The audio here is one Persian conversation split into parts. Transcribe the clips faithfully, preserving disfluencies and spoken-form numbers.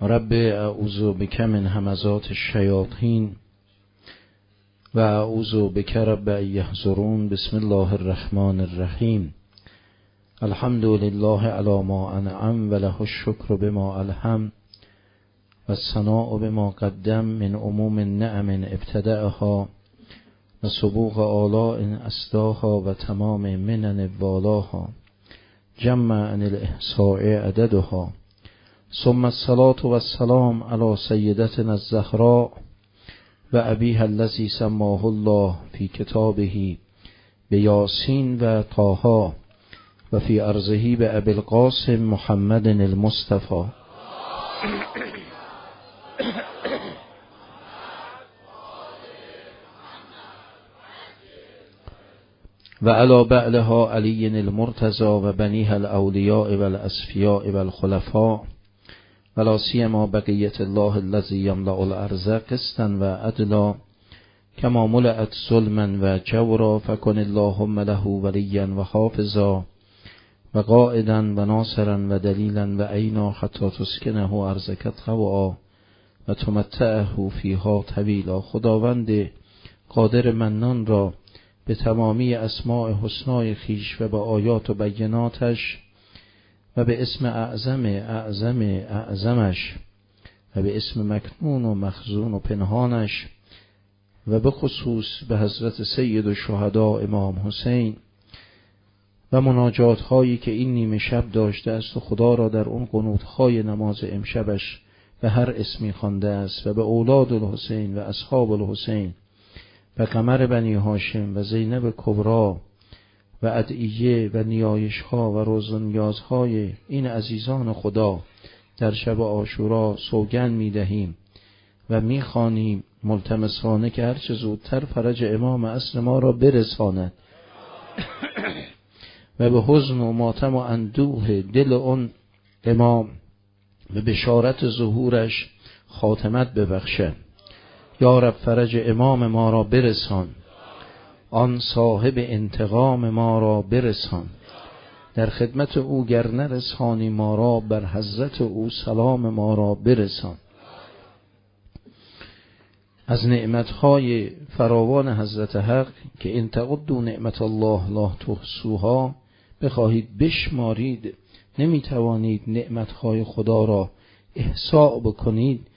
رب اعوذ بک من همزات الشیاطین و اعوذ بک رب ان یحضرون. بسم الله الرحمن الرحیم. الحمد لله علی ما انعم و له الشکر بما الهم و الثناء بما قدم من عموم النعم ابتدأها و سبوغ آلاء اسداها و تمام منن والاها جمع عن الاحصاء عددها. ثم الصلاة والسلام على سیدتنا الزهراء و ابیها الذی سماه الله فی کتابه بیاسین و طه و فی ارضه به ابی القاسم محمد المصطفى و علی بعلها علی المرتضی و بنیها الاولیاء و الاصفیاء و الخلفاء ولا سیما بقیت الله الذی یملأ الارض قسطا و عدلا کما ملأت ظلما و جورا فکن اللهم له ولیا و حافظا و قائدا و ناصرا و دلیلا و عینا حتی تسکنه ارضک طوعا و تمتعه فیها طویلا. خداوند قادر منان را به تمامی اسماء حسنای خیش و به آیات و بیناتش و به اسم اعظم اعظم اعظمش و به اسم مکنون و مخزون و پنهانش و به خصوص به حضرت سید الشهدا امام حسین و مناجات هایی که این نیمه شب داشته است و خدا را در اون قنوت های نماز امشبش به هر اسمی خوانده است و به اولاد الحسین و اصحاب الحسین و قمر بنی هاشم و زینب کبرا و ادعیه و نیایش ها و روز و نیازهای این عزیزان خدا در شب عاشورا سوگند می دهیم و می خوانیم ملتمسانه که هرچه زودتر فرج امام عصر ما را برساند و به حزن و ماتم و اندوه دل اون امام و بشارت ظهورش خاتمت ببخشد. یا رب فرج امام ما را برسان، آن صاحب انتقام ما را برسان. در خدمت او گر نرسانی ما را، بر حضرت او سلام ما را برسان. از نعمتهای فراوان حضرت حق که این تعدوا نعمت الله لا تحصوها بخواهید بشمارید نمیتوانید نعمتهای خدا را احصاء بکنید.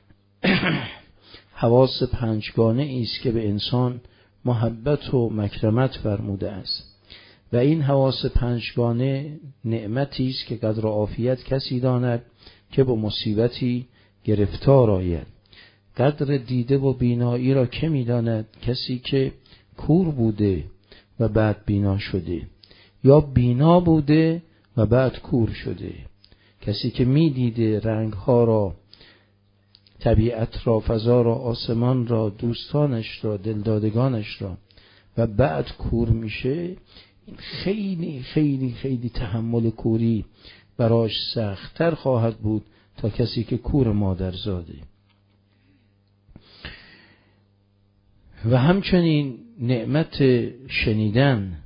حواس پنجگانه است که به انسان محبت و مکرمت فرموده است و این حواس پنجگانه نعمتی است که قدر و عافیت کسی داند که با مصیبتی گرفتار آید. قدر دیده و بینایی را که می‌داند؟ کسی که کور بوده و بعد بینا شده یا بینا بوده و بعد کور شده. کسی که می‌دیده رنگ‌ها را، طبیعت را، فضا را، آسمان را، دوستانش را، دلدادگانش را و بعد کور میشه، این خیلی خیلی خیلی تحمل کوری براش سخت‌تر خواهد بود تا کسی که کور مادر زاده. و همچنین نعمت شنیدن،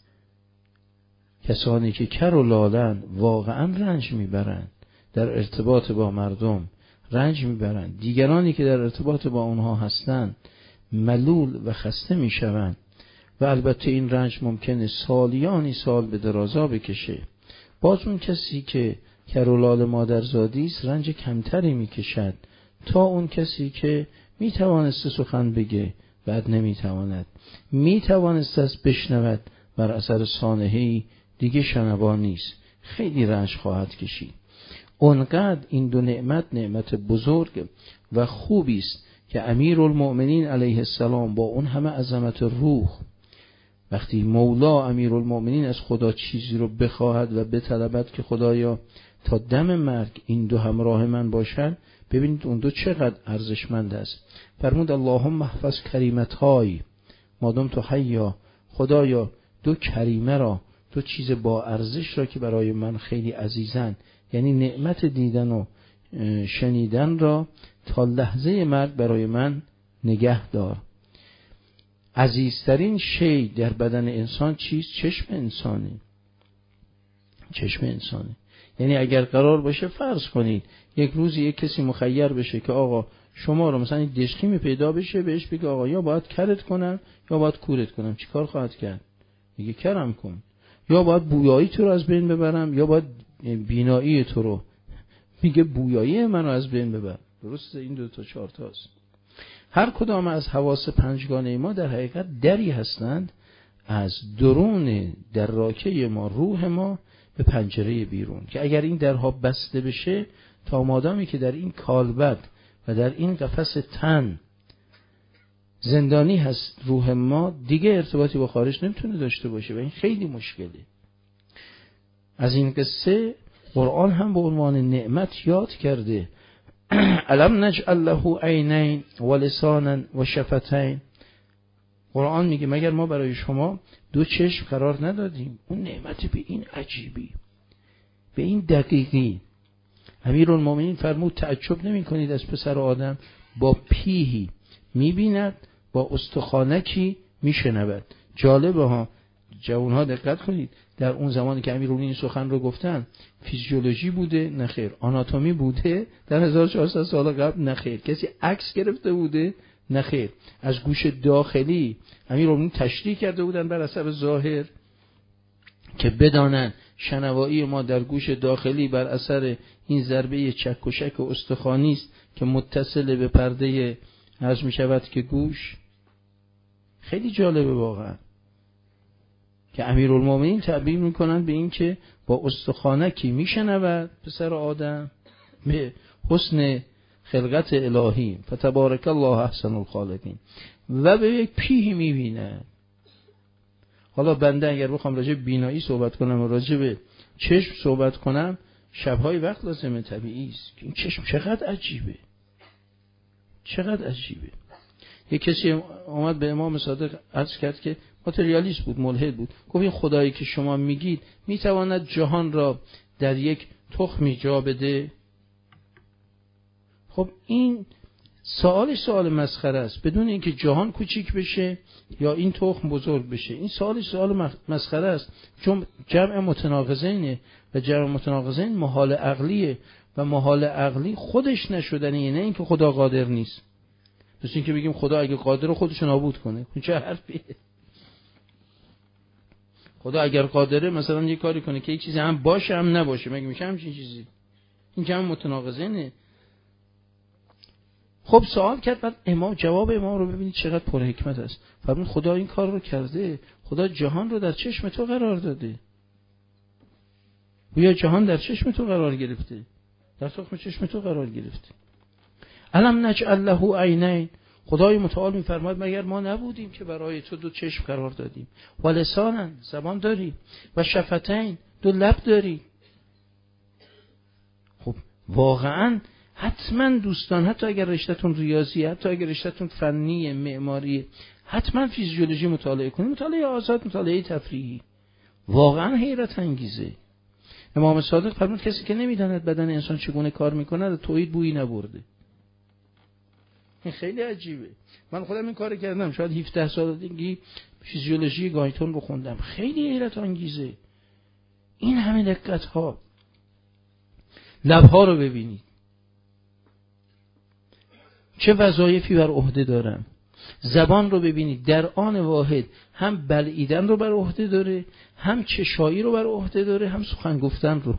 کسانی که کر و لالن واقعا رنج میبرند در ارتباط با مردم، رنج میبرند. دیگرانی که در ارتباط با اونها هستند ملول و خسته میشوند و البته این رنج ممکنه سالیانی سال به درازا بکشه. باز اون کسی که کرولال مادرزادی است رنج کمتری میکشد تا اون کسی که میتوانسته سخن بگه بعد نمیتواند، میتوانسته از بشنود بر اثر سانحه‌ای دیگه شنوا نیست، خیلی رنج خواهد کشید. اونقدر این دو نعمت نعمت بزرگ و خوبی است که امیرالمؤمنین علیه السلام با اون همه عظمت روح، وقتی مولا امیرالمؤمنین از خدا چیزی رو بخواهد و بطلبد که خدایا تا دم مرگ این دو همراه من باشن، ببینید اون دو چقدر ارزشمند است. فرمود اللهم احفظ کریمتای مادام تو حیا، خدایا دو کریمه را، دو چیز با ارزش را که برای من خیلی عزیزن، یعنی نعمت دیدن و شنیدن را تا لحظه مرگ برای من نگه دار. عزیزترین شی در بدن انسان چیست؟ چشم انسانی. چشم انسانی یعنی اگر قرار باشه فرض کنید یک روزی یک کسی مخیر بشه که آقا شما رو مثلا یک دشخیمی پیدا بشه، بهش بگه آقا یا باید کرت کنم یا باید کورت کنم، چی کار خواهد کرد؟ میگه کرم کن. یا باید بویایی تو رو از بین ببرم یا باید بینایی تو رو، میگه بویایی منو از بین ببر. درسته؟ این دو تا چهار تاست. هر کدام از حواس پنجگانه ما در حقیقت دری هستند از درون در راکه ما، روح ما به پنجره بیرون، که اگر این درها بسته بشه، تا مادامی که در این کالبد و در این قفس تن زندانی هست روح ما، دیگه ارتباطی با خارج نمیتونه داشته باشه و این خیلی مشکله. از این قصه قرآن هم به عنوان نعمت یاد کرده. الم نجعل له عینین و لسانا و شفتین. قرآن میگه مگر ما برای شما دو چشم قرار ندادیم؟ اون نعمت به این عجیبی، به این دقیقی. امیرالمومنین فرمود تعجب نمی کنید از پسر آدم با پیهی میبیند، با استخوانکی میشنود. جالبه ها، جوانها دقت کنید، در اون زمانی که امیرالمومنین سخن رو گفتن فیزیولوژی بوده؟ نخیر. آناتومی بوده در هزار و چهارصد سال قبل؟ نخیر. کسی عکس گرفته بوده؟ نخیر. از گوش داخلی امیرالمومنین تشریح کرده بودن بر حسب ظاهر که بدانن شنوایی ما در گوش داخلی بر اثر این ضربه چک و شک و استخوانی است که متصل به پرده عرض می شود که گوش. خیلی جالبه واقعا که امیرالمومنین تعبیر میکنن به این که با استخوانکی میشنود پسر آدم به حسن خلقت الهی، فتبارک الله احسن الخالقین، و به یک پیهی میبینه. حالا بنده اگر بخوام راجع به بینایی صحبت کنم و راجع به چشم صحبت کنم، شبهای وقت لازمه، طبیعی است که این چشم چقدر عجیبه، چقدر عجیبه. یک کسی اومد به امام صادق عرض کرد که ماتریالیست بود، ملحد بود، گفت این خدایی که شما میگید میتواند جهان را در یک تخمی جا بده؟ خب این سوالش سوال مسخره است، بدون اینکه جهان کوچیک بشه یا این تخم بزرگ بشه. این سوالش سوال مسخره است، چون جمع متناقضینه و جمع متناقضین محال عقلیه و محال عقلی خودش نشدنیه، نه اینکه خدا قادر نیست. مثل اینکه بگیم خدا اگه قادر خودش نابود کنه، چه حرفیه؟ خدا اگر قادره مثلا یه کاری کنه که یک چیزی هم باشه هم نباشه، مگه میشه همچین چیزی؟ این جمع متناقضینه. خب سوال کرد، بعد امام جواب امام رو ببینید چقدر پر حکمت است. فرمود خدا این کار رو کرده، خدا جهان رو در چشم تو قرار داده. یا جهان در چشم تو قرار گرفته، در تخم چشم تو قرار گرفته. الم نجعل له عینین. خدای متعال میفرماید مگر ما نبودیم که برای تو دو چشم قرار دادیم؟ و لسانا، زبان داری، و شفتین، دو لب داری. خب واقعا حتما دوستان، حتی اگر رشته‌تون ریاضی، حتی اگر رشته‌تون فنی معماری، حتما فیزیولوژی مطالعه کنید، مطالعه آزاد، مطالعه تفریحی. واقعا حیرت انگیزه. امام صادق فرمود کسی که نمیداند بدن انسان چگونه کار میکنه توحید بویی نبرده. این خیلی عجیبه. من خودم این کار کردم، شاید هفده سالگی فیزیولوژی گایتون رو خوندم. خیلی حیرت انگیزه این همه دقت ها. لبها رو ببینید چه وظایفی بر عهده دارن. زبان رو ببینید در آن واحد هم بلعیدن رو بر عهده داره، هم چشایی رو بر عهده داره، هم سخن گفتن رو.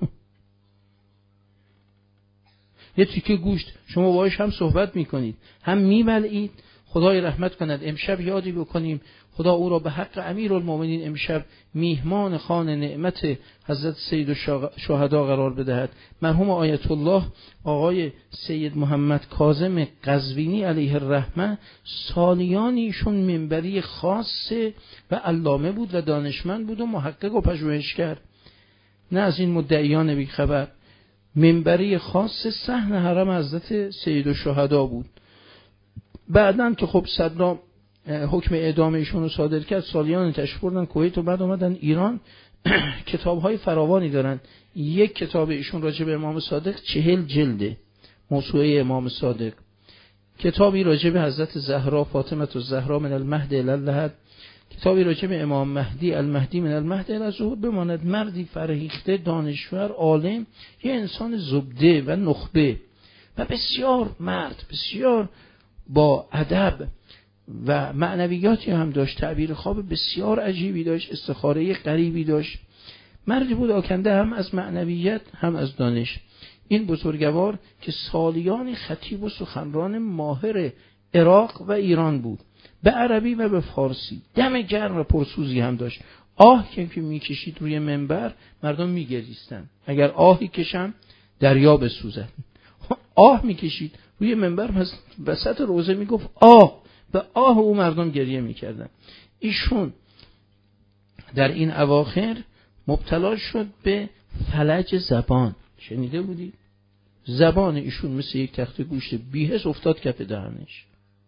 یه تیکه گوشت شما باهاش هم صحبت میکنید هم میبلعید. خدای رحمت کند امشب یادی بکنیم خدا او را به حق امیرالمومنین امشب میهمان خان نعمت حضرت سید الشهدا قرار بدهد. مرحوم آیت الله آقای سید محمد کاظم قزوینی علیه الرحمه سالیان ایشون منبری خاصه و علامه بود و دانشمند بود و محقق و پژوهشگر، نه از این مدعیان بی خبر. منبری خاص صحن حرم حضرت سید الشهدا بود. بعدن که خب صدام حکم اعدام ایشون رو صادر کرد، سالیان تشریف بردن کویت و بعد اومدن ایران. کتاب‌های فراوانی دارن. یک کتاب ایشون راجع به امام صادق چهل جلده، موسوعه امام صادق. کتابی راجع به حضرت زهرا فاطمه الزهرا من المهد الی اللحد کتابی راجع به امام مهدی المهدی من المهد الی الظهور بماند، مردی فرهیخته، دانشور، عالم، یه انسان زبده و نخبه و بسیار مرد، بسیار با ادب و معنویاتی هم داشت، تعبیر خواب بسیار عجیبی داشت، استخاره غریبی داشت. مردی بود آکنده هم از معنویت هم از دانش. این بزرگوار که سالیان خطیب و سخنران ماهر عراق و ایران بود، به عربی و به فارسی، دم گرم و پرسوزی هم داشت. آه که میکشید روی منبر مردم میگریستن، اگر آهی کشم دریا بسوزد. آه میکشید روی منبر، وسط روزه میگفت آه، به آه او مردم گریه میکردن. ایشون در این اواخر مبتلا شد به فلج زبان. شنیده بودید؟ زبان ایشون مثل یک تخته گوشت بی‌حس افتاد کف دهنش.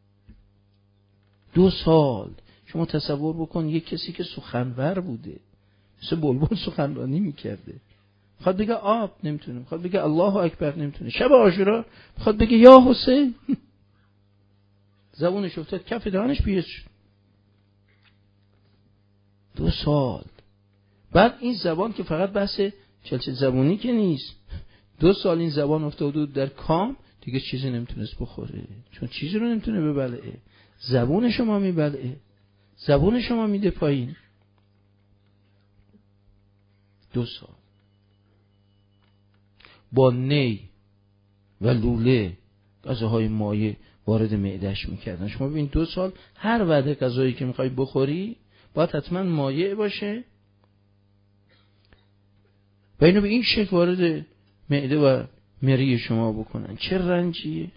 دو سال شما تصور بکن، یک کسی که سخنور بوده، مثل بلبل سخنرانی میکرده، میخواد بگه آب نمیتونه، میخواد بگه الله اکبر نمیتونه، شب عاشورا میخواد بگه یا حسین، زبونش افتاد کف دهنش بی‌حس شد. دو سال بعد این زبان که فقط بحث چلچل زبونی که نیست، دو سال این زبان افتاد در کام، دیگه چیزی نمیتونست بخوره، چون چیزی رو نمیتونه ببلعه. زبون شما میبلعه، زبون شما میده پایین. دو سال با نی و لوله غذاهای مایع وارد معده‌اش میکردن. شما ببین دو سال هر وعده غذایی که میخوای بخوری باید حتما مایع باشه و اینو به این شکل وارد معده و مری شما بکنن. چه رنجیه.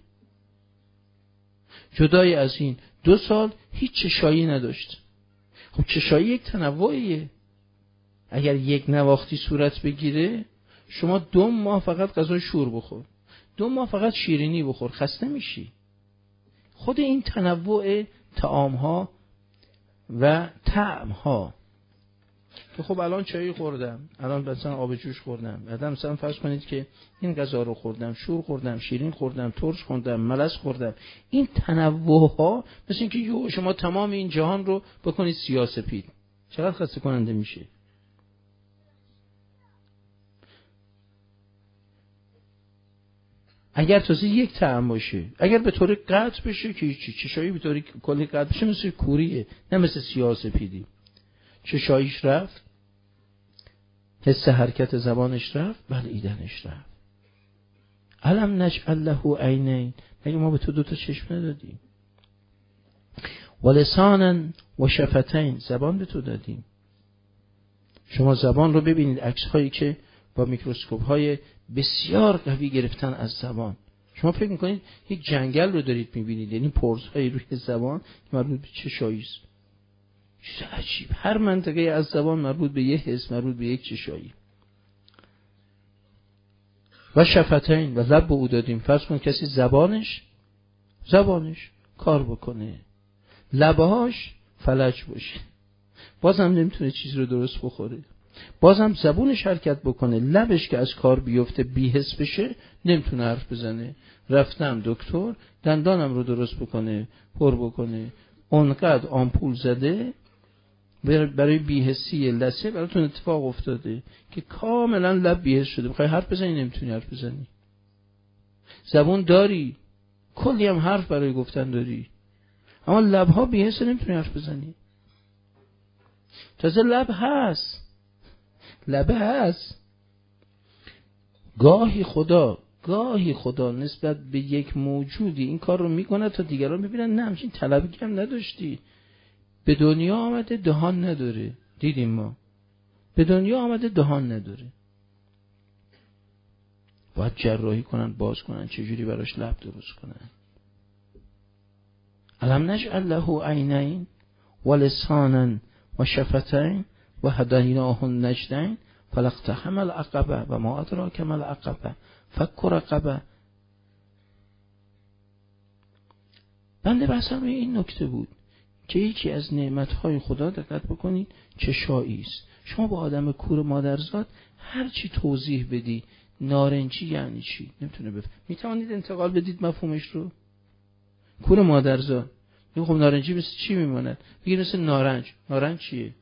جدای از این دو سال هیچ چشایی نداشت. خب چشایی یک تنوعیه. اگر یک نواختی صورت بگیره، شما دو ماه فقط غذای شور بخور، دو ماه فقط شیرینی بخور، خسته میشی. خود این تنوع طعام‌ها و طعم‌ها که خب الان چایی خوردم، الان مثلا آب جوش خوردم، بعدا مثلا فرض کنید که این غذا رو خوردم، شور خوردم، شیرین خوردم، ترش خوردم، ملس خوردم. این تنوع‌ها مثل اینکه یو شما تمام این جهان رو بکنید سیاه‌سفید، چقدر خسته کننده میشه. اگر تازه یک طعم باشه، اگر به طور قطع بشه که هیچی، چشایی به طور کلی قطع بشه مثل کوریه، نه مثل سیاه‌سفیدی. چشاییش رفت، حس حرکت زبانش رفت، بلعیدنش رفت. الم نجعل له عینین، مگه ما به تو دو تا چشم ندادیم؟ و لسانا و شفتین، زبان به تو دادیم. شما زبان رو ببینید، عکس هایی که با میکروسکوپ های بسیار قوی گرفتن از زبان. شما فکر میکنید یک جنگل رو دارید میبینید، یعنی پرزهای روی زبان که مربوط به چشایی است. چیز عجیب. هر منطقه از زبان مربوط به یک حس، مربوط به یک چشایی. و شفتین، و لب به او دادیم. فرض کن کسی زبانش زبانش کار بکنه، لبهاش فلج باشه، بازم نمیتونه چیز رو درست بخوره، بازم زبونش حرکت بکنه، لبش که از کار بیفته بی‌حس بشه، نمیتونه حرف بزنه. رفتم دکتر دندانم رو درست بکنه، پر بکنه، اونقدر آمپول زده برای بی‌حسی لثه براتون اتفاق افتاده که کاملا لب بی‌حس شده. میخوای حرف بزنی نمیتونی حرف بزنی. زبون داری، کلی هم حرف برای گفتن داری، اما لبها بی‌حس، نمیتونی حرف بزنی. تازه لب هست، لبه هست. گاهی خدا گاهی خدا نسبت به یک موجودی این کار رو میکنه تا دیگران ببینن نه همچین طلبی هم نداشتی. به دنیا آمده دهان نداره. دیدیم ما به دنیا آمده دهان نداره، باید جراحی کنن، باز کنن، چجوری براش لب درست کنن. الم نجعل له عینین و لسانا و شفتین و هدیناه النجدین فلاقتحم العقبه و ما ادراک ما العقبه فک رقبه. بنده بحثم این نکته بود که یکی از نعمتهای خدا، دقت بکنید، چشایی است. شما با آدم کور مادرزاد هر چی توضیح بدی، نارنجی یعنی چی نمیتونه بفهم. میتوانید انتقال بدید مفهومش رو؟ کور مادرزاد این خب نارنجی مثل چی میمونه؟ بگید مثل نارنج. نارنج چیه؟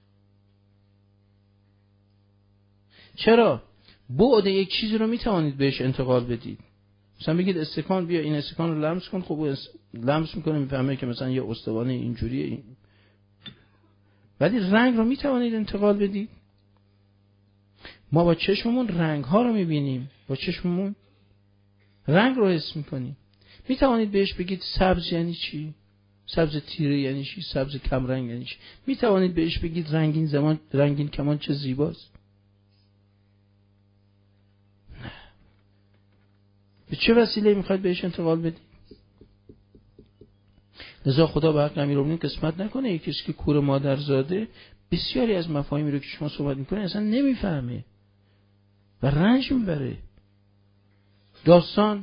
چرا؟ بعد یک چیزی رو میتوانید بهش انتقال بدید. مثلا بگید استکان، بیا این استکان رو لمس کن، خب لمس میکنه میفهمه که مثلا یه استوانه اینجوریه این. ولی رنگ رو میتوانید انتقال بدید. ما با چشممون رنگ ها رو میبینیم، با چشممون رنگ رو حس میکنیم. میتوانید بهش بگید سبز یعنی چی؟ سبز تیره یعنی چی؟ سبز کم رنگ یعنی چی؟ میتوانید بهش بگید رنگین زمان، رنگین کمان چه زیباست؟ نه. به چه وسیله میخواید بهش انتقال بدید؟ لذا خدا به حق امیرالمومنین قسمت نکنه یک کسی که کور مادرزاده بسیاری از مفاهیمی رو که شما صحبت میکنه اصلا نمیفهمه و رنج میبره. داستان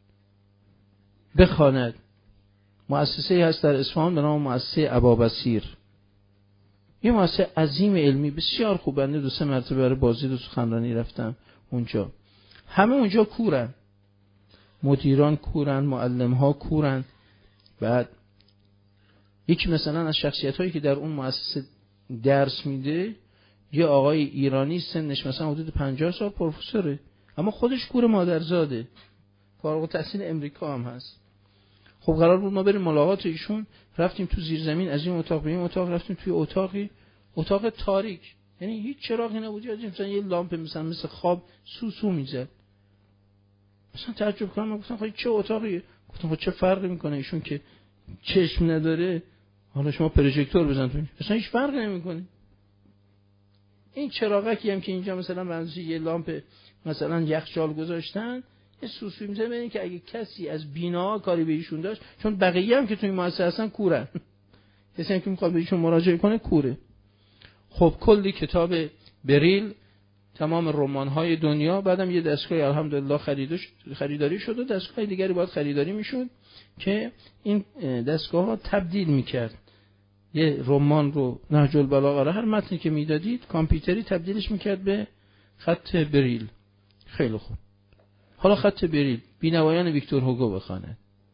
بخواند. مؤسسه هست در اصفهان به نام مؤسسه ابابصیر، یه مؤسسه عظیم علمی بسیار خوب. بنده دو سه مرتبه برای بازی دو سخنرانی رفتم اونجا. همه اونجا کورن، مدیران کورن، معلم ها کورن. بعد یکی مثلا از شخصیت هایی که در اون مؤسسه درس میده یه آقای ایرانی، سنش مثلا حدود پنجاه سال، پروفسوره، اما خودش کور مادرزاده، فارغ التحصیل امریکا هم هست. خب قرار بود ما بریم ملاقات ایشون، رفتیم تو زیرزمین، از این اتاق به این اتاق رفتیم، توی اتاقی اتاق تاریک، یعنی هیچ چراغی نبود، مثلا یه لامپ مثلا مثل خواب سو سو میزد. مثلا تعجب کردم، گفتم خب چه اتاقیه؟ گفتم خب چه فرقی میکنه ایشون که چشم نداره، حالا شما پروژکتور بزن تو، مثلا هیچ فرقی نمیکنه. این چراغکی هم که اینجا مثلا منظوری یه لامپ مثلا یخچال گذاشتن، یه سوسوی میزنه، ببینید که اگه کسی از بینا کاری به ایشون داشت، چون بقیه هم که توی مؤسسه هستن کورن، کسی هم که میخواد به ایشون مراجعه کنه کوره. خب کلی کتاب بریل، تمام رمان‌های دنیا، بعدم یه دستگاه الحمدلله خریداری شد و دستگاه دیگری باید خریداری میشد که این دستگاه‌ها تبدیل میکرد یه رمان رو، نهج البلاغه رو، هر متنی که میدادید کامپیوتری تبدیلش میکرد به خط بریل. خیلی خوب، حالا خط بریل بی‌نوایان ویکتور هوگو بخونه،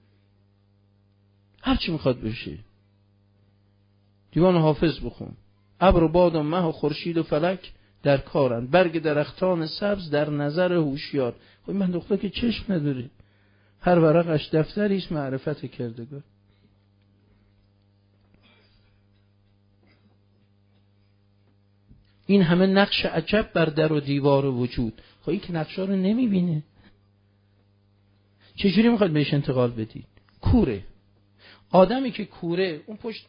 هر چی میخواد بشه، دیوان حافظ بخون، ابر و باد و مه و خورشید و فلک در کارند، برگ درختان سبز در نظر هوشیار. خب من دختر که چشم نداره، هر ورقش دفتری است معرفت کردگار. این همه نقش عجب بر در و دیوار وجود، خب این که نقشا رو نمیبینه، چجوری میخواد بهش انتقال بدید؟ کوره. آدمی که کوره، اون پشت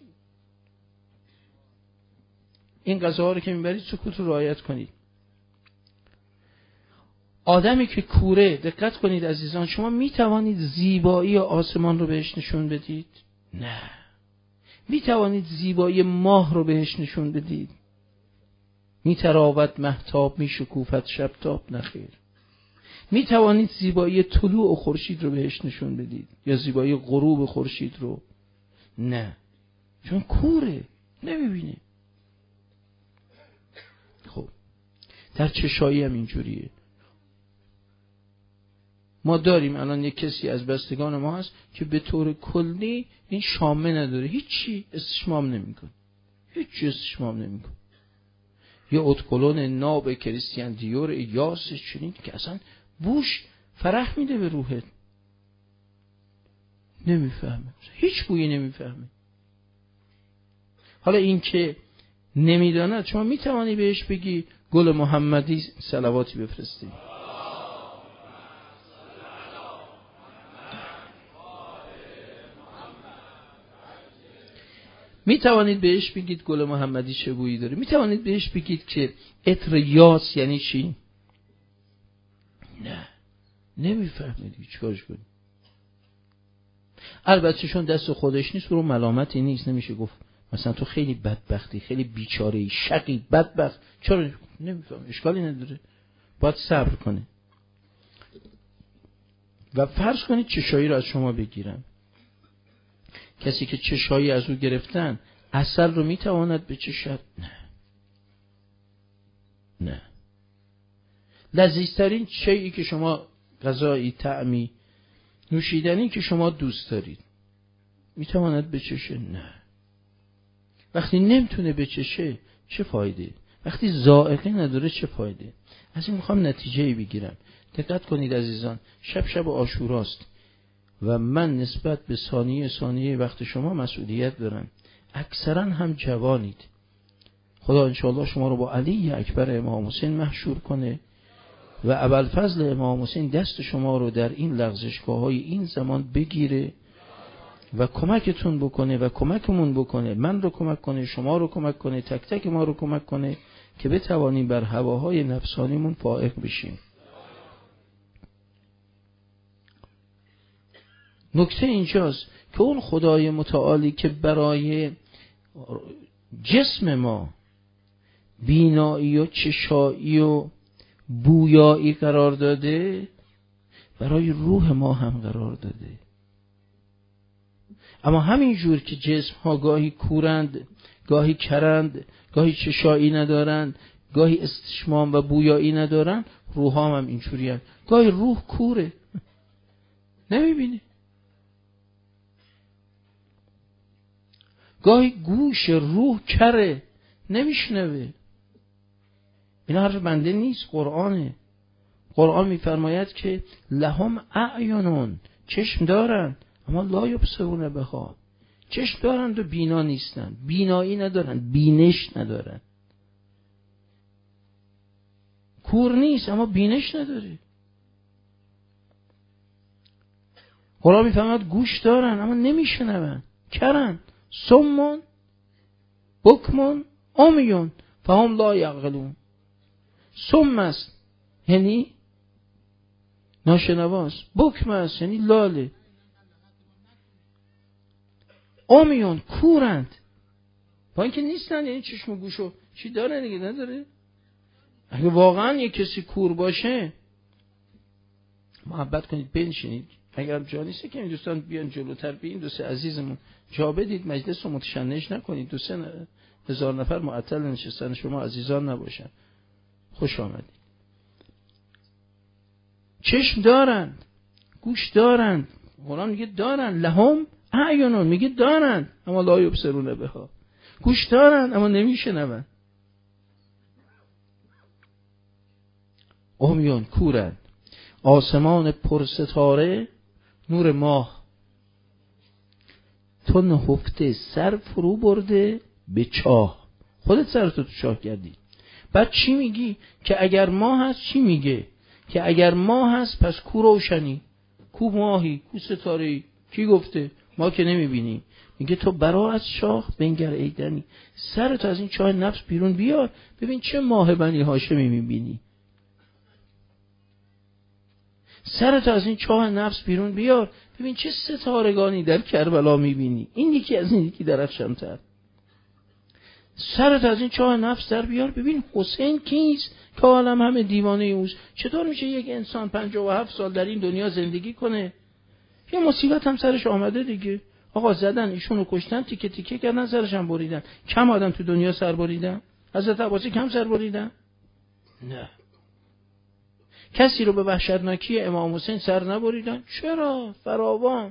این غذاها رو که میبرید سکوت رو رعایت کنید. آدمی که کوره، دقت کنید عزیزان، شما میتوانید زیبایی آسمان رو بهش نشون بدید؟ نه. میتوانید زیبایی ماه رو بهش نشون بدید؟ میتراود مهتاب، میشکوفد شبتاب، نخیر. میتوانید زیبایی طلوع خورشید رو بهش نشون بدید یا زیبایی غروب خورشید رو؟ نه، چون کوره، نمیبینه. خب در چشایی هم اینجوریه. ما داریم الان یک کسی از بستگان ما هست که به طور کلی این شامه نداره، هیچی استشمام نمیکنه، هیچی استشمام نمیکنه. یه اتکلون ناب کریستیان دیور یاس چنین که اصلا بوش فرح میده به روحت، نمیفهمه، هیچ بویی نمیفهمه. حالا این که نمیداند، شما میتوانی بهش بگی گل محمدی صلواتی بفرستی، می توانید بهش بگید گل محمدی چه بویی داره، می توانید بهش بگید که عطر یاس یعنی چی؟ نه، نمیفهمید. چیکارش کنید؟ البته چون دست خودش نیست، رو ملامتی نیست، نمیشه گفت مثلا تو خیلی بدبختی، خیلی بیچاره‌ای، شقی، بدبخت، چرا نمیفهم؟ اشکالی نداره، باید صبر کنه. و فرض کنید چشایی رو از شما بگیرن، کسی که چشایی از او گرفتن عسل رو میتواند بچشد؟ نه، نه. لذیذترین چیزی که شما غذایی، طعمی، نوشیدنی که شما دوست دارید، میتواند بچشه؟ نه. وقتی نمیتونه بچشه چه فایده؟ وقتی ذائقه نداره چه فایده؟ از این میخوام نتیجه بگیرم. دقت کنید عزیزان، شب شب عاشوراست و من نسبت به ثانیه ثانیه وقت شما مسئولیت دارم. اکثرا هم جوانید. خدا انشاءالله شما رو با علی اکبر امام حسین محشور کنه و ابوالفضل امام حسین دست شما رو در این لغزشگاه های این زمان بگیره و کمکتون بکنه و کمکمون بکنه، من رو کمک کنه، شما رو کمک کنه، تک تک ما رو کمک کنه که بتوانیم بر هواهای نفسانیمون فائق بشیم. نکته اینجاست که اون خدای متعالی که برای جسم ما بینایی و چشایی و بویایی قرار داده، برای روح ما هم قرار داده. اما همین جور که جسم ها گاهی کورند، گاهی کرند، گاهی چشایی ندارند، گاهی استشمام و بویایی ندارند، روح ها هم اینجوری هست. گاهی روح کوره، نمیبینی. گاهی گوش روح کره، نمیشنوه. این حرف بنده نیست، قرآنه. قرآن میفرماید که لهم اعینون، چشم دارند اما لا یبصرون بها. چشم دارند و بینا نیستند، بینایی ندارند، بینش ندارند. کور نیست اما بینش نداره. قرآن میفرماید گوش دارند اما نمیشنوند، کرند، صمون بکمون عمیون فهم لا یعقلون. صم است یعنی ناشنواست، بکم است یعنی لاله، عمیون کورند. با اینکه نیستن، یعنی چشم و گوشو چی داره دیگه؟ نداره. اگه واقعا یک کسی کور باشه محبت کنید بنشینید، اگر جا نیسته که این دوستان بیان جلوتر، به این دو سه عزیزمون جا بدید، مجلس رو متشنج نکنید. دو سه هزار نفر معطل نشستن، شما عزیزان نباشن. خوش آمدید. چشم دارند، گوش دارند، قرآن میگه دارند، لهم اعینون، میگه دارند اما لا یبصرون بها. گوش دارند اما نمیشنوند. عمیون کورند. آسمان پر ستاره، نور ماه، تو نهفته سر فرو برده به چاه. خودت سرتو تو چاه کردی. بعد چی میگی؟ که اگر ماه هست، چی میگه؟ که اگر ماه هست پس کو روشنی، کو ماهی، کو ستاره‌ای. کی گفته؟ ما که نمیبینیم. میگه تو برا از چاه بنگر ایدنی، سرتو از این چاه نفس بیرون بیار، ببین چه ماه بنی هاشمی میبینی. سرتو از این چاه نفس بیرون بیار، ببین چه ستارگانی در کربلا میبینی. این یکی از این یکی درخشان‌تر. سرتو از این چاه نفس در بیار، ببین حسین کیست که عالم همه دیوانه اوست. چطور میشه یک انسان پنجاه و هفت سال در این دنیا زندگی کنه؟ یه مصیبت هم سرش آمده دیگه. آقا زدن ایشونو، کشتن، تیکه تیکه کردن، سرش هم بریدن. کم آدم تو دنیا سر بریدن؟ حضرت عباسی کم سر بریدن؟ نه. کسی رو به وحشتناکی امام حسین سر نبریدن؟ چرا؟ فراوان.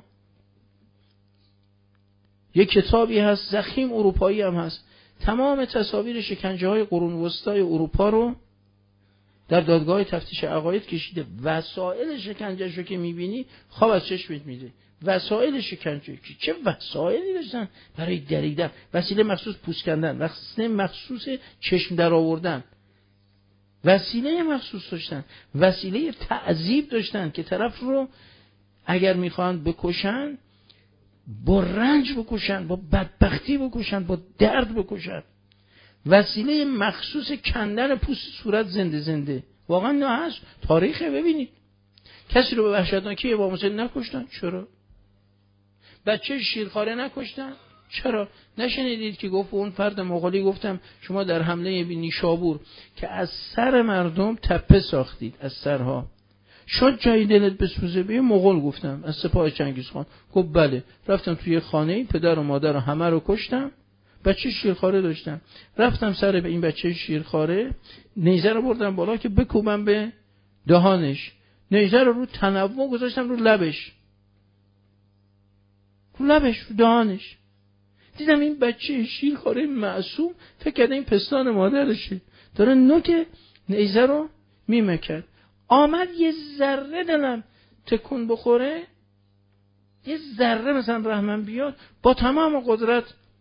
یک کتابی هست، زخیم اروپایی هم هست، تمام تصاویر شکنجه های قرون وسطای اروپا رو در دادگاه تفتیش عقاید کشیده. وسایل شکنجهشو که میبینی خواب از چشمت میره. وسایل شکنجه، چه وسایلی داشتن برای دریدن؟ وسیله مخصوص پوست کندن، وسیله مخصوص چشم در آوردن، وسیله مخصوص داشتن، وسیله تعذیب داشتن که طرف رو اگر میخوان بکشن با رنج بکشن، با بدبختی بکشن، با درد بکشن. وسیله مخصوص کندن پوست صورت زنده زنده. واقعا نه هست، تاریخه. ببینید کسی رو به وحشتناکی امام حسین نکشتن. چرا؟ بچه شیرخواره نکشتن. چرا؟ نشنیدید که گفت اون فرد مغولی، گفتم شما در حمله نیشابور که از سر مردم تپه ساختید، از سرها، شاید جای دلت بسوزه. به مغول گفتم از سپاه چنگیزخان. گفت بله. رفتم توی خانه، پدر و مادر و همه رو کشتم، بچه شیرخواره داشتم، رفتم سر به این بچه شیرخواره، نیزه رو بردم بالا که بکوبم به دهانش، نیزه رو رو تنوع گذاشتم رو لبش. رو لبش، رو دهانش. دیدم این بچه شیرخواره معصوم فکر کرده این پستان مادرشه، داره نوک نیزه رو میمکد. آمد یه ذره دلم تکون بخوره، یه ذره مثلا رحمم بیاد، با تمام قدرت.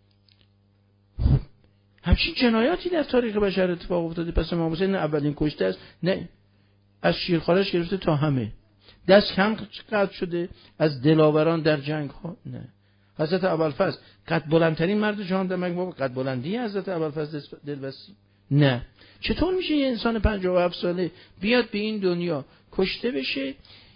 همچین جنایاتی در تاریخ بشر اتفاق افتاده. پس امام حسین اولین کشته است؟ نه، از شیرخوارش گرفته تا همه دست کم قطع شده از دلاوران در جنگ ها. نه، حضرت ابوالفضل قد بلندترین مرد جهان در مگه قد بلندی حضرت ابوالفضل دلبستی؟ نه. چطور میشه یه انسان پنجاه و هفت ساله بیاد به این دنیا کشته بشه،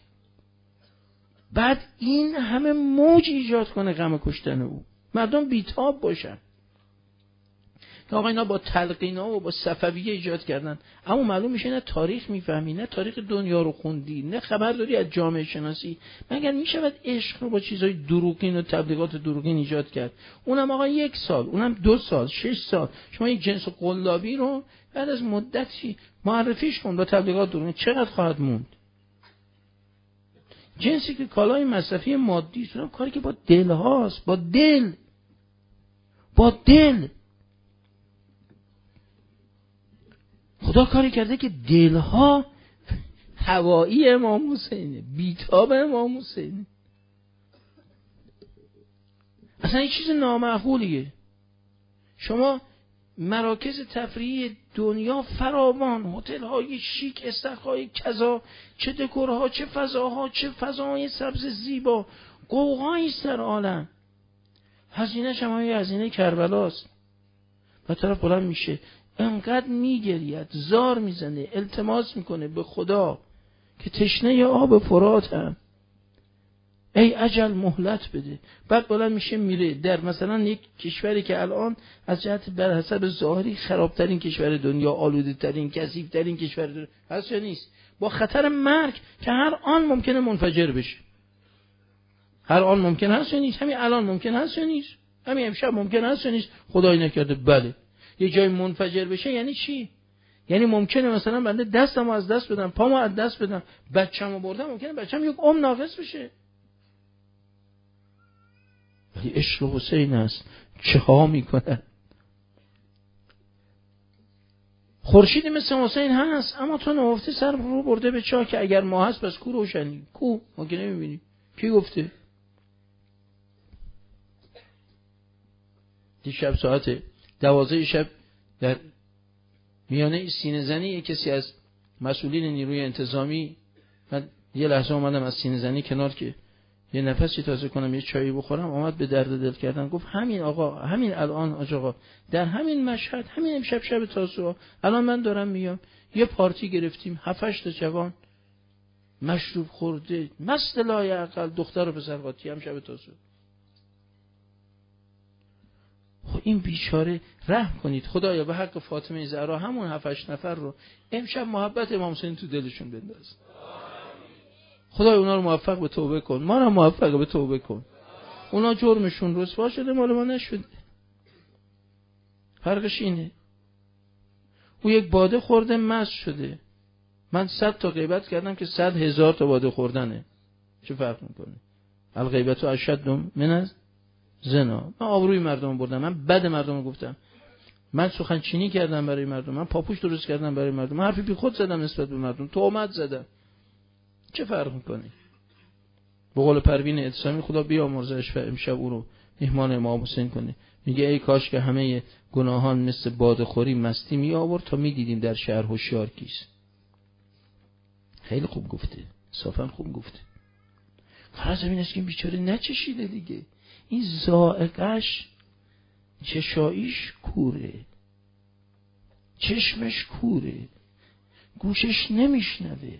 بعد این همه موج ایجاد کنه غم کشتن او، مردم بیتاب باشن؟ که آقا اینا با تلقینا و با صفویه ایجاد کردن، اما معلوم میشه نه تاریخ میفهمی، نه تاریخ دنیا رو خوندی، نه خبر داری از جامعه شناسی. مگر میشود عشق رو با چیزای دروغین و تبلیغات دروغین ایجاد کرد؟ اونم آقا یک سال، اونم دو سال، شش سال. شما یک جنس قلابی رو بعد از مدتی معرفیش کن با تبلیغات دروغین، چقدر خواهد موند؟ جنسی که کالای مصرفی مادی است، اونم کاری که با دل هاست، با دل، با دل. خدا کاری کرده که دلها هوایی امام حسینه، بیتاب امام حسینه. اصلا این چیز نامعقولیه. شما مراکز تفریحی دنیا فراوان، هتل های شیک، استخرهای کذا، چه دکورها، چه فضاها، چه فضاهای سبز زیبا، قوقایی است در عالم. هزینه‌ش هم همین هزینه کربلاست. و طرف بلند میشه انقدر میگرید، زار میزنه، التماس میکنه به خدا که تشنه آب فراتم، ای اجل مهلت بده. بعد بلند میشه میره در مثلا یک کشوری که الان از جهت بر حسب ظاهری خرابترین کشور دنیا، آلوده ترین، کثیف ترین کشور دنیا هست یا نیست، با خطر مرگ که هر آن ممکنه منفجر بشه. هر آن ممکن هست یا نیست؟ همین الان ممکن هست یا نیست؟ همین امشب ممکن هست یا نیست؟ خدای نکرده بله. یه جای منفجر بشه یعنی چی؟ یعنی ممکنه مثلا بنده دستمو از دست بدم، پامو از دست بدم، بچه‌مو بردم، ممکنه بچه‌م یک عمر ناقص بشه. ولی عشق حسین است، چه ها میکنن. خورشید مثل حسین هست، اما تو نهفته سر رو برده به چاه که اگر ما هست بس کو روشنی، کو ما که نمیبینیم. کی گفته؟ دیشب ساعت دوازده شب در میانه سینه زنی یک کسی از مسئولین نیروی انتظامی، من یه لحظه اومدم از سینه زنی کنار که یه نفسی تازه کنم، یه چایی بخورم، اومد به درد دل کردن. گفت همین آقا، همین الان آقا، در همین مشهد، همین امشب شب تاسوعا، الان من دارم میام، یه پارتی گرفتیم، هفت هشت تا جوان مشروب خورده، مست لایعقل، دختر و پسر قاطی هم شب تاسوعا. خب این بیچاره رحم کنید خدایا به حق فاطمه زهرا همون هفت هشت نفر رو امشب محبت امام حسین تو دلشون بنداز. خدای اونا رو موفق به توبه کن، ما رو موفق به توبه کن. اونا جرمشون رسوا شده، مال ما نشده. فرقش اینه. او یک باده خورده مست شده، من صد تا غیبت کردم که صد هزار تا باده خوردنه. چه فرق میکنه؟ الغیبت اشد من زنا. من آبروی مردم بردم، من بد مردم گفتم، من سخنچینی کردم برای مردم، من پاپوش درست کردم برای مردم، من حرفی بی خود زدم نسبت به مردم، تهمت زدم. چه فرق میکنه؟ به قول پروین اعتصامی خدا بیامرزش و امشب او رو مهمان امام حسین کنه، میگه ای کاش که همه گناهان مثل بادخوری مستی می آورد تا میدیدیم در شهر هوشیار کیست. خیلی خوب گفته، صافا خوب گفته. خلاص این است که این بیچاره نچشیده دیگه، این ذائقه‌اش چشاییش کوره، چشمش کوره، گوشش نمیشنوه.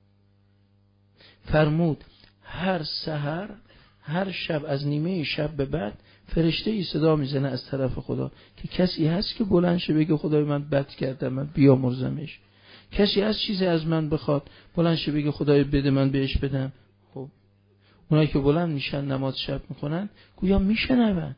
فرمود هر سحر، هر شب از نیمه شب به بعد فرشته ای صدا میزنه از طرف خدا که کسی هست که بلند شه بگه خدای من بد کردم، من بیامرزمش. کسی هست چیزی از من بخواد بلند شه بگه خدای بده من بهش بدم. خب اونایی که بلند میشن نماز شب میخونن گویا میشنون،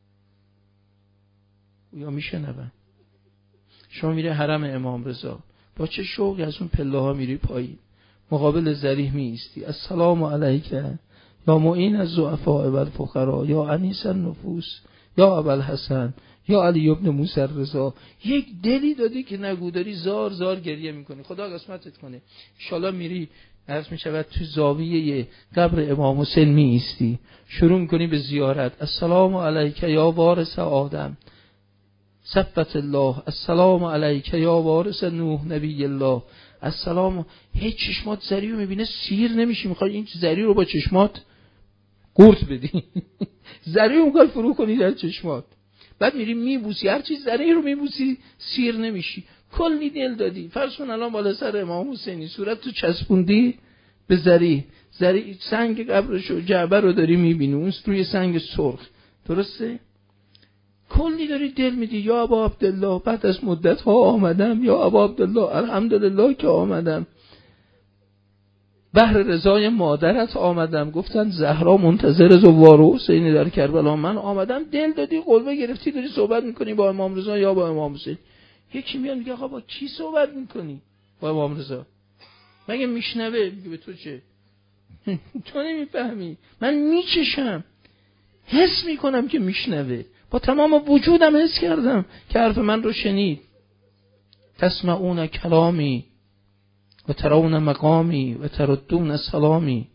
گویا میشنون. شما میره حرم امام رضا، با چه شوقی از اون پله ها میری پایین، مقابل ذریح می ایستی، السلام علیک یا معین الضعفاء و الفقراء، یا انیس النفوس، یا ابوالحسن، یا علی ابن موسی الرضا. یک دلی دادی که نگو، داری زار زار گریه میکنی. خدا قسمتت کنه. ان شاءالله میری عرض میشود تو زاویه قبر امام حسین می ایستی، شروع میکنی به زیارت. السلام علیک یا وارث آدم صفوت الله، السلام علیک یا وارث نوح نبی الله، السلام. هیچ چشمات زری رو میبینه سیر نمیشی، میخوای این زری رو با چشمات قورت بدی زری رو میخوای فرو کنی در چشمات، بعد میری میبوسی، هر چیز زری رو میبوسی سیر نمیشی. کلی دل دادی. فرض کن الان بالا سر امام حسینی صورت تو چسبوندی به زری، زری سنگ قبرشو جعبه رو داری میبینی، اون روی سنگ سرخ، درسته؟ کلی داری دل میدی. یا ابا عبدالله بعد از مدت ها آمدم، یا ابا عبدالله الحمدلله که آمدم، بهر رضای مادرت آمدم. گفتن زهرا منتظر زوار حسینی در کربلا، من آمدم. دل دادی، قلبه گرفتی، داری صحبت میکنی با امام رضا یا با امام حسین. یکی میاد میگه آقا با کی صحبت میکنی؟ با امام رضا. مگه میشنوه؟ میگه به تو چه؟ تو نمیفهمی. من میچشم، حس میکنم که میشنوه، با تمام وجودم حس کردم که حرف من رو شنید. تسمعون کلامی و ترون مقامی و تردون سلامی.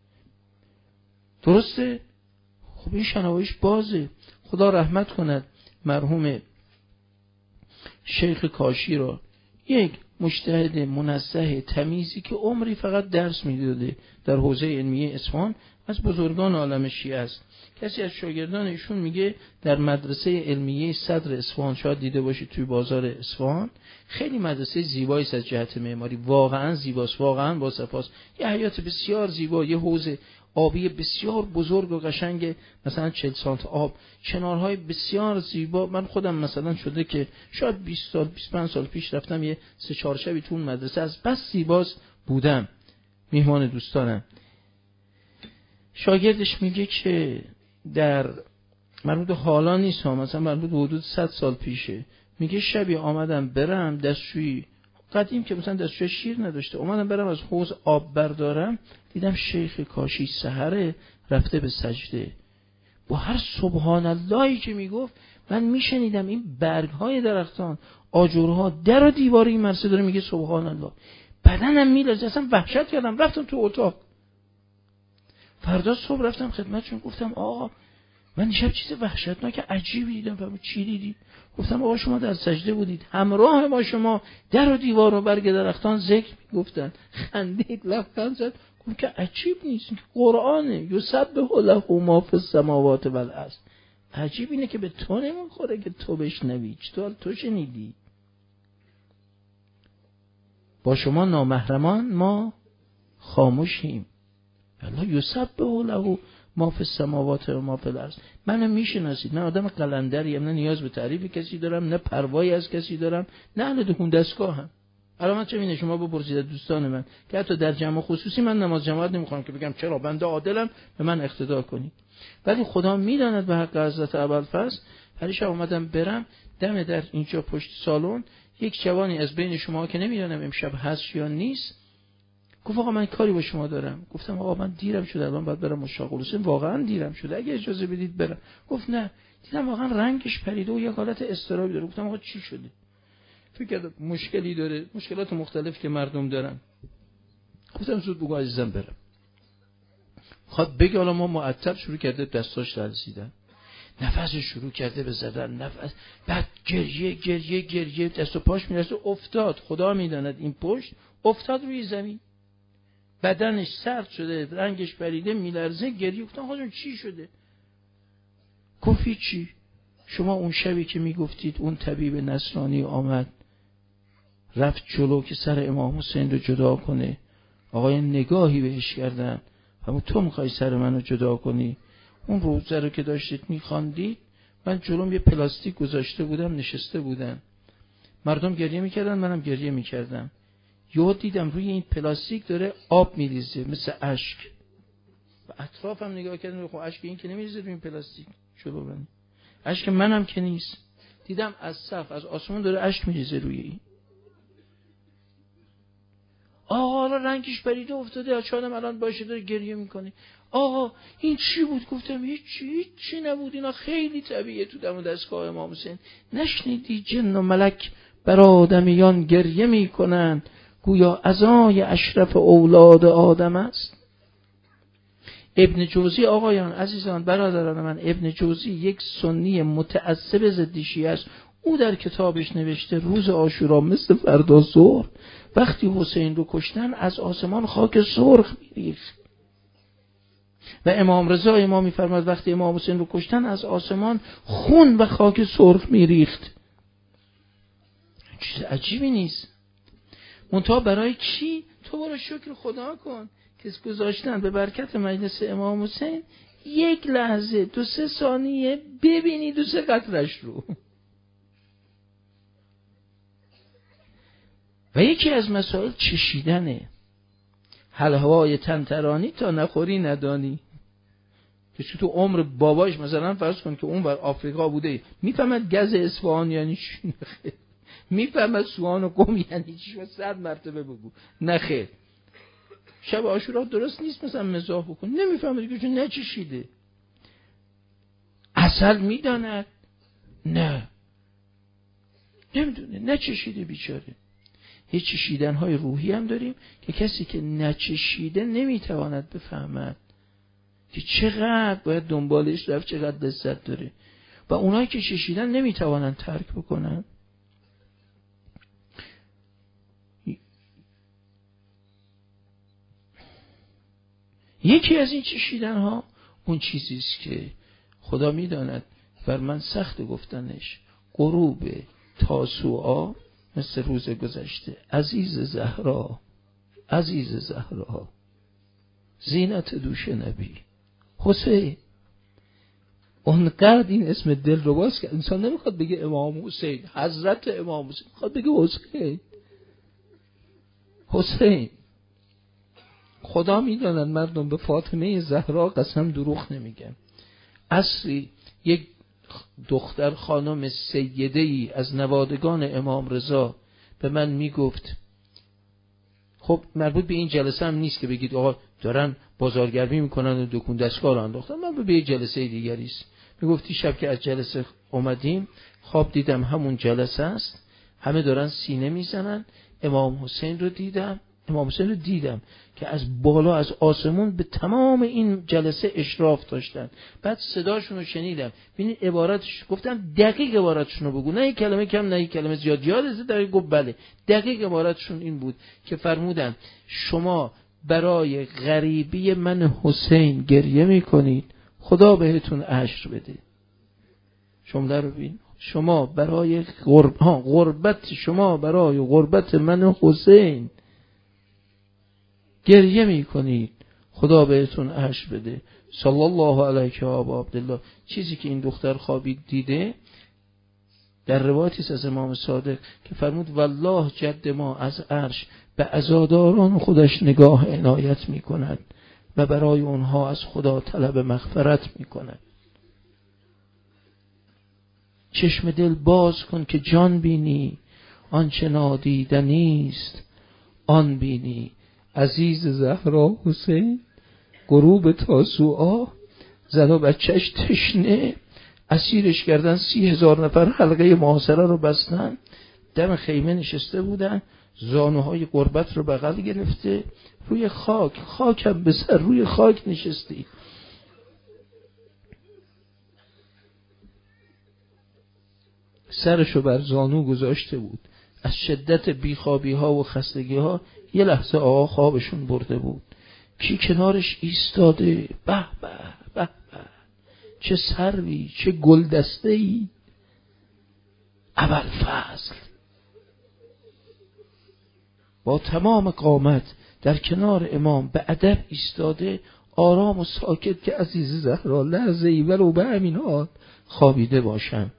درسته؟ خب این شنوایش بازه. خدا رحمت کند مرحوم شیخ کاشی را، یک مجتهد منزه تمیزی که عمری فقط درس میداده در حوزه علمیه اصفهان، از بزرگان عالم شیعه است. کسی از شاگردان ایشون میگه در مدرسه علمیه صدر اصفهان، شاید دیده باشید توی بازار اصفهان، خیلی مدرسه زیبایی است از جهت معماری، واقعا زیباست، واقعا با صفاست. یه حیات بسیار زیبا، یه حوض آبی بسیار بزرگ و قشنگ، مثلا چهل سانت آب، کنارهای بسیار زیبا. من خودم مثلا شده که شاید بیست سال بیست و پنج سال پیش رفتم یه سه چهار شبی تو اون مدرسه، از بس زیباست بودم، میهمان دوستانم. شاگردش میگه که در مربوط حالا نیست ها، مثلا مربوط حدود صد سال پیشه، میگه شبی آمدم برم دستشویی، قدیم که مثلا دستشوی شیر نداشته، اومدم برم از حوض آب بردارم، دیدم شیخ کاشی سحره رفته به سجده. با هر سبحان اللهی که میگفت من میشنیدم این برگهای درختان، آجرها، در و دیوار این مرسه داره میگه سبحان الله. بدنم میلرزه، اصلا وحشت کردم، رفتم تو اتاق. فردا صبح رفتم خدمتشون، گفتم آقا من شب چیز وحشتناک عجیبی دیدم. فرمود چی دیدی؟ گفتم آقا شما در سجده بودید، همراه با شما در و دیوار و برگ درختان ذکر میگفتن. خندید، لبخند زد، گفت که عجیب نیست، قرآنه، یسبح له ما فی السماوات و الارض. عجیب اینه که به تو نمیخوره که تو بشنوی، چطور تو شنیدی؟ با شما نامحرمان ما خاموشیم. الله یسبح له ما فی السماوات و ما فی الارض. منو میشناسید، من آدم قلندری ام، نه نیاز به تعریف کسی دارم، نه پروایی از کسی دارم، نه اهل دهون دستگاهم. الان من چه می‌بینید شما بپرسید دوستان من که حتی در جمع خصوصی من نماز جماعت نمیخوام که بگم چرا بنده عادلم به من اقتدا کنید، ولی خدا میداند به حق حضرت ابوالفضل. پریشب اومدم برم دم در اینجا پشت سالن، یک جوانی از بین شما که نمیدونم امشب هست یا نیست، گفت آقا من کاری با شما دارم. گفتم آقا من دیرم شده، الان باید برم مشاغل حسین، واقعا دیرم شده، اگه اجازه بدید برم. گفت نه، دیدم واقعا رنگش پریده و یک حالت اضطرابی داره. گفتم آقا چی شده؟ فکر کردم مشکلی داره، مشکلات مختلف که مردم دارن. گفتم زود بگو عزیزم برم. خواهد بگه حالا ما معطل شروع کرده دستاش لرزیدن، نفسش شروع کرده به زدن، نفس، بعد گریه گریه گریه، دست و پاش میرسه، افتاد. خدا میداند این پشت افتاد روی زمین، بدنش سرد شده، رنگش پریده، میلرزه، گریه. گفتم آقا جون چی شده؟ گفت چی؟ شما اون شبی که میگفتید اون طبیب نصرانی آمد رفت جلو که سر امام حسین رو جدا کنه، آقای نگاهی بهش کردن، همون تو میخوای سر منو جدا کنی؟ اون روزه رو که داشتید میخواندید، من جلوم یه پلاستیک گذاشته بودم، نشسته بودم، مردم گریه میکردن، منم گریه میکردم. یهو دیدم روی این پلاستیک داره آب میریزه مثل اشک، و اطرافم نگاه کردم، خب اشک این که نمیریزه روی این پلاستیک، جلو من اشک منم که نیست. دیدم از سقف، از آسمون داره اشک میریزه روی این. آقا حالا رنگش پریده افتاده، اچانم الان باشه داره گریه میکنه. آقا این چی بود؟ گفتم هیچی هیچی نبود، اینا خیلی طبیعیه تو دم و دستگاه امام حسین. نشنیدی جن و ملک بر آدمیان گریه میکنن گویا عزای اشرف اولاد آدم است. ابن جوزی آقایان عزیزان برادران من، ابن جوزی یک سنی متعصب ضد شیعه است. او در کتابش نوشته روز عاشورا مثل فردا ظهر وقتی حسین رو کشتن از آسمان خاک سرخ میریخت و امام رضا امام میفرماد وقتی امام حسین رو کشتن از آسمان خون و خاک سرخ میریخت. چیز عجیبی نیست. منتها برای چی؟ تو برو شکر خدا کن که گذاشتن به برکت مجلس امام حسین یک لحظه دو سه ثانیه ببینی دو سه قطرش رو. و یکی از مسائل چشیدنه. حلوای تنترانی تا نخوری ندانی. که تو عمر باباش مثلا فرض کن که اون بر آفریقا بوده میفهمد گز اصفهان یعنی چی؟ نخیر. میفهمد سوهان و قم یعنی چی؟ صد مرتبه بگو نخیر. شب عاشورا درست نیست مثلا مزاح بکن، نمیفهمه دیگه چون نچشیده. عسل میداند؟ نه نمیدونه، نچشیده بیچاره. یه چشیدن های روحی هم داریم که کسی که نچشیده نمیتواند بفهمد که چقدر باید دنبالش رفت، چقدر لذت داره. و اونایی که چشیدن نمیتوانند ترک بکنن. یکی از این چشیدن ها اون چیزیست که خدا میداند بر من سخت گفتنش. غروب تاسوعا مثل روز گذشته، عزیز زهرا عزیز زهرا زینت دوش نبی حسین. اونقدر این اسم دل رو باز که انسان نمیخواد بگه امام حسین حضرت امام حسین، میخواد بگه حسین حسین. خدا میداند مردم به فاطمه زهرا قسم دروغ نمیگن. اصلی یک دختر خانم سیده ای از نوادگان امام رضا به من میگفت، خب مربوط به این جلسه هم نیست که بگید آقا دارن بازارگرمی میکنن و دکون دستگاه رو انداختن، من به یه جلسه دیگری است. میگفتی شب که از جلسه اومدیم خواب دیدم همون جلسه است، همه دارن سینه میزنن، امام حسین رو دیدم امام حسین رو دیدم که از بالا از آسمون به تمام این جلسه اشراف داشتن. بعد صداشون رو شنیدم، ببینید عبارتش، گفتم دقیق عبارتشون رو بگو، نه یک کلمه کم نه یک کلمه زیاد. یادت دقیق؟ گفت بله. دقیق عبارتشون این بود که فرمودن شما برای غریبی من حسین گریه میکنید، خدا بهتون اجر بده. شما رو ببین، شما برای غرب... ها غربت شما برای غربت من حسین گریه میکنید، خدا بهتون اجر بده. صلی الله علیه و آبا عبدالله. چیزی که این دختر خوابید دیده در روایتی از امام صادق که فرمود والله جد ما از عرش به عزاداران خودش نگاه عنایت میکند و برای اونها از خدا طلب مغفرت میکند. چشم دل باز کن که جان بینی، آنچه نادیدنی است آن بینی. عزیز زهرا حسین غروب تاسوعا، زن و بچهش تشنه، اسیرش کردن، سی هزار نفر حلقه محاصره رو بستن، دم خیمه نشسته بودن، زانوهای قربت رو بغل گرفته، روی خاک خاکم به سر روی خاک نشستی. سرشو بر زانو گذاشته بود. از شدت بیخوابی ها و خستگی ها یه لحظه آقا خوابشون برده بود. کی کنارش ایستاده، به به به به، چه سروی، چه گلدسته‌ای. ابوالفضل با تمام قامت در کنار امام به ادب ایستاده، آرام و ساکت که عزیز زهرا لحظه ای ولو به همین حال خوابیده باشم.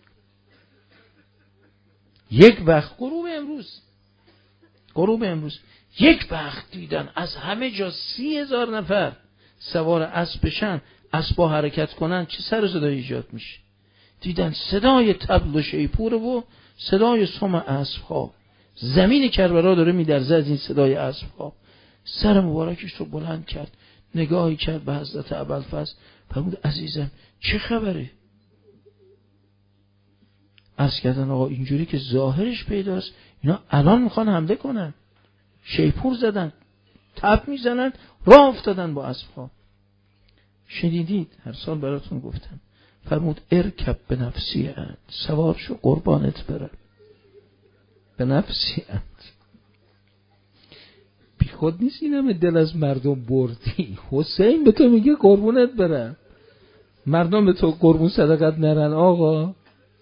یک وقت غروب امروز غروب امروز یک وقت دیدن از همه جا سی هزار نفر سوار اسب بشن، اسبا حرکت کنن، چه سر و صدایی ایجاد میشه. دیدن صدای طبل و شیپور و صدای سم اسب ها، زمین کربلا داره میلرزه از این صدای اسب‌ها. سر مبارکش رو بلند کرد، نگاهی کرد به حضرت ابوالفضل، فرمود عزیزم چه خبره؟ عرض کردن آقا اینجوری که ظاهرش پیداست اینا الان میخوان حمله کنن، شیپور زدن، تپ میزنن، راه افتادن با اسب‌ها. شنیدید؟ هر سال براتون گفتم. فرمود ارکب به نفسی انت، سوار شو قربانت برم. به نفسی انت بی خود نیست این همه دل از مردم بردی. حسین به تو میگه قربونت برم، مردم به تو قربون صدقت نرن آقا.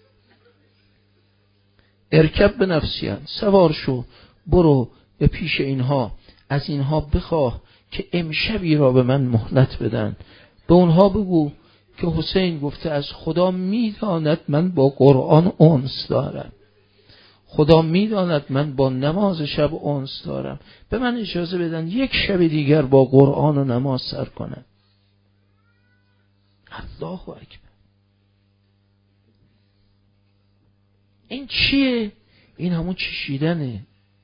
ارکب به نفسی انت، سوار شو برو به پیش اینها، از اینها بخواه که امشبی را به من مهلت بدن. به اونها بگو که حسین گفته از خدا میداند من با قرآن انس دارم، خدا میداند من با نماز شب انس دارم، به من اجازه بدن یک شب دیگر با قرآن و نماز سر کنم. الله اکبر. این چیه؟ این همون چشیدنه.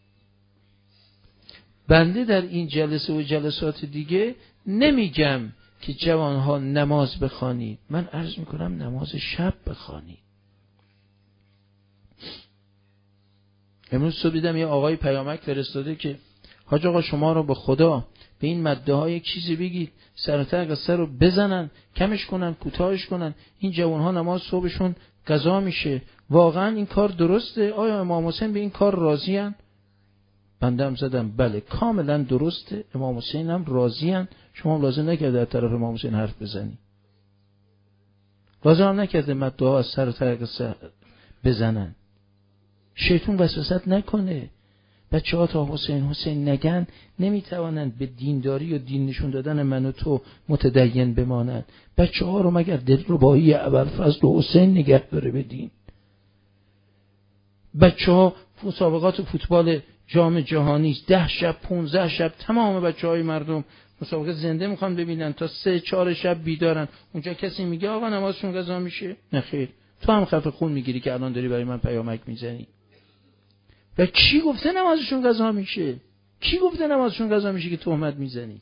بنده در این جلسه و جلسات دیگه نمیگم که جوانها نماز بخوانید، من عرض میکنم نماز شب بخوانید. امروز صبح دیدم یه آقای پیامک فرستاده که حاج آقا شما رو به خدا به این مده ها یک چیزی بگید، سرتر قصه رو بزنن، کمش کنن، کوتاهش کنن، این جوانها نماز صبحشون قضا میشه. واقعا این کار درسته؟ آیا امام حسین به این کار راضی ان؟ بنده هم زدم بله کاملا درسته، امام حسین هم راضی ان. شما لازم نکرده در طرف امام حسین حرف بزنی، لازم هم نکرده مده ها از سرتر قصه بزنن، شیطان وسوسه نکنه. بچه ها تا حسین حسین نگن نمیتوانند به دینداری و دین نشون دادن من و تو متدین بمانند. بچه ها رو مگر دلربایی ابوالفضل و حسین نگه داره به دین؟ بچه ها مسابقات فوتبال جام جهانی ده شب پونزده شب تمام بچه های مردم مسابقه زنده میخوان ببینن، تا سه چهار شب بیدارن. اونجا کسی میگه آقا نمازشون قضا میشه؟ نه خیر، تو هم خفه خون میگیری که الان داری برای من پیامک میزنی. و کی گفته نمازشون قضا میشه؟ کی گفته نمازشون قضا میشه که تهمت میزنی؟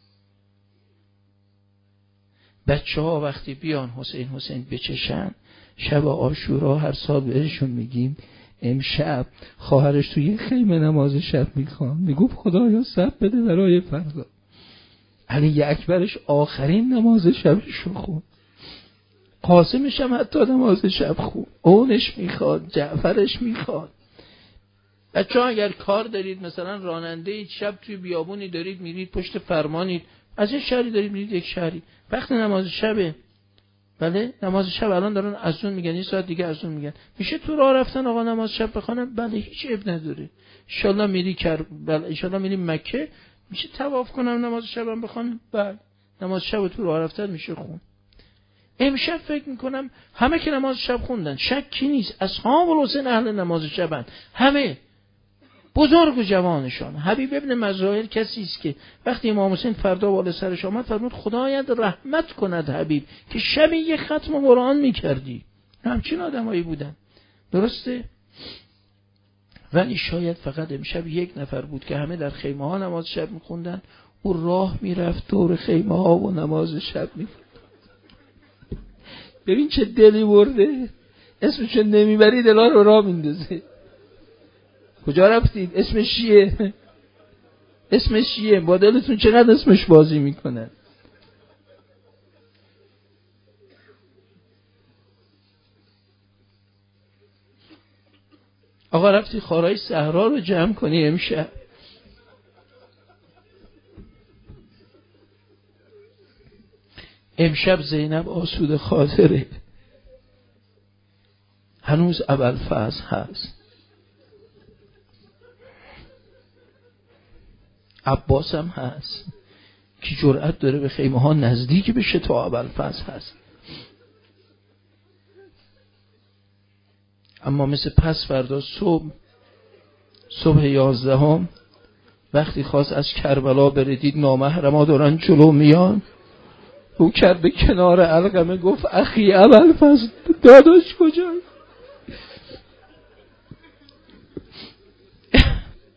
بچه ها وقتی بیان حسین حسین بچشن، شب عاشورا هر سال بهشون میگیم امشب خواهرش توی یه خیمه نماز شب میخوان، میگفت خدایا صبر بده برای فردا. علی اکبرش آخرین نماز شبش رو خون، قاسمش هم حتی نماز شب خون، اونش میخواد، جعفرش میخواد. بچه ها اگر کار دارید، مثلا راننده اید، شب توی بیابونی دارید میرید، پشت فرمانید، از یک شهری دارید میرید یک شهری، وقت نماز شبه، بله نماز شب الان دارن اذان میگن، یه ساعت دیگه اذان میگن، میشه تو راه رفتن آقا نماز شب بخونم؟ بله هیچ اب نداره. ان شاءالله میری کر بله ان شاءالله میری مکه، میشه طواف کنم نماز شبم بخونم؟ بله نماز شب تو راه رفتن میشه خون. امشب فکر میکنم همه که نماز شب خوندن، شکی نیست اصحاب الحسین اهل نماز شبن، همه بزرگ و جوانشان. حبیب ابن مظاهر کسی است که وقتی امام حسین فردا بالا سرش آمد فرمود خدایت رحمت کند حبیب که شب یک ختم قرآن میکردی. همچین آدمایی بودن، درسته؟ ولی شاید فقط امشب یک نفر بود که همه در خیمه ها نماز شب میخوندن، او راه میرفت دور خیمه ها و نماز شب میخوند. ببین چه دلی برده، اسمش نمیبری دلا رو راه میندازه. کجا رفتید؟ اسمش چیه؟ اسمش چیه؟ با دلتون چقدر اسمش بازی میکنه. آقا رفتی خارای صحرا رو جمع کنی امشب، امشب زینب آسوده خاطره، هنوز ابوالفضل هست، عباس هم هست، کی جرأت داره به خیمه ها نزدیک بشه تا ابوالفضل هست. اما مثل پس فردا صبح صبح یازدهم وقتی خواست از کربلا بره، دید نامحرما دارن جلو میان، او کرد به کنار علقمه گفت اخی ابوالفضل داداش کجایی؟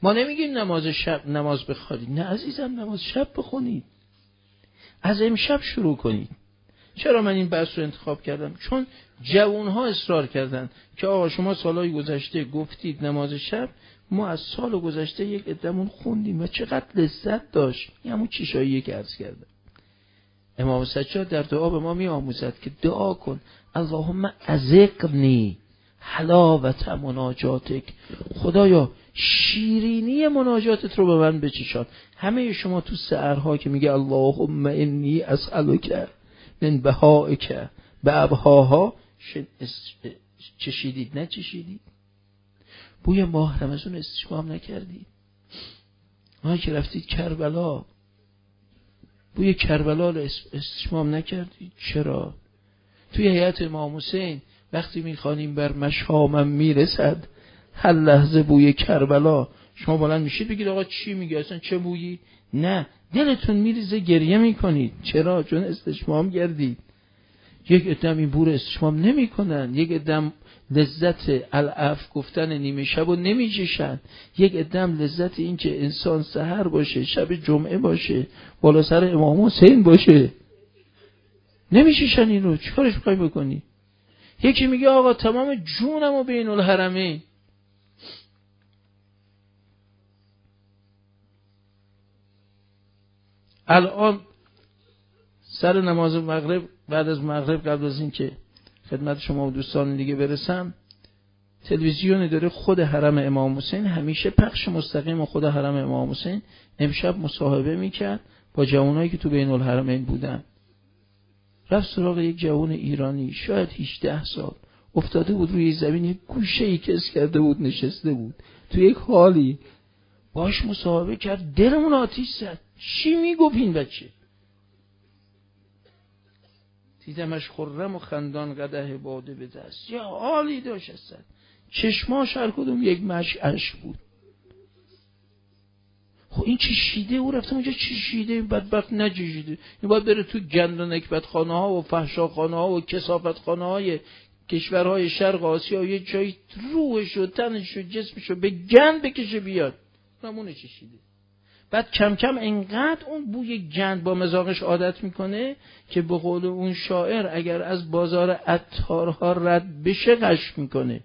ما نمیگیم نماز شب نماز بخوانید، نه عزیزم، نماز شب بخونید، از امشب شروع کنید. چرا من این بحث رو انتخاب کردم؟ چون جوانها اصرار کردن که آقا شما سالهای گذشته گفتید نماز شب، ما از سال گذشته یک عده‌مون خوندیم و چقدر لذت داشت. این همون چیشایی که عرض کردم. امام سجاد در دعا به ما می آموزد که دعا کن اللهم اذقنی حلاوت مناجاتک، خدایا شیرینی مناجاتت رو به من بچشان. همه شما تو سحرها که میگه اللهم انی اسألک من بهائک به ابهاها چشیدید؟ نه چشیدید؟ بوی ماه رمضان استشمام نکردید؟ ما که رفتید کربلا بوی کربلا رو استشمام نکردید؟ چرا؟ توی هیئت امام حسین وقتی میخوانیم بر مشامم میرسد هر لحظه بوی کربلا، شما بلند میشید بگید آقا چی میگه، اصلا چه بویی؟ نه، دلتون میریزه، گریه میکنید. چرا؟ چون استشمام کردید. یک ادم این بور استشمام نمی کنن، یک ادم لذت العف گفتن نیمه شب رو نمی چشن، یک ادم لذت این که انسان سحر باشه، شب جمعه باشه، بالا سر امام حسین باشه، نمی چشن. این رو چیکارش میخوای بکنی؟ یکی میگه آقا تمام جونم و بین الحرمین. الان سر نماز مغرب، بعد از مغرب، قبل از این که خدمت شما و دوستان دیگه برسم، تلویزیونی داره خود حرم امام حسین، همیشه پخش مستقیم خود حرم امام حسین. امشب مصاحبه میکرد با جوانایی که تو بین الحرمین بودن. رفت سراغ یک جوان ایرانی شاید هجده سال، افتاده بود روی زمین، یک گوشه ای کس کرده بود، نشسته بود تو یک حالی. باش مصاحبه کرد، دلمون آتیش زد. چی میگفت این بچه؟ دیدمش خرم و خندان قدح باده به دست، یه حالی داشت اصلا، چشماش هر کدوم یک مشک اشک بود. خب این چی شیده؟ او رفتم اونجا چی شیده؟ این بدبخت نجشیده، این باید بره تو گند و نکبت خانه ها و فحشاخانه ها و کثافت خانه های کشورهای شرق آسیا، یه جایی روحش و تنش و جسمش رو به گند بکشه بیاد. نمونه چی شیده. بعد کم کم انقدر اون بوی گند با مزاقش عادت میکنه که به قول اون شاعر اگر از بازار عطارها رد بشه غش میکنه.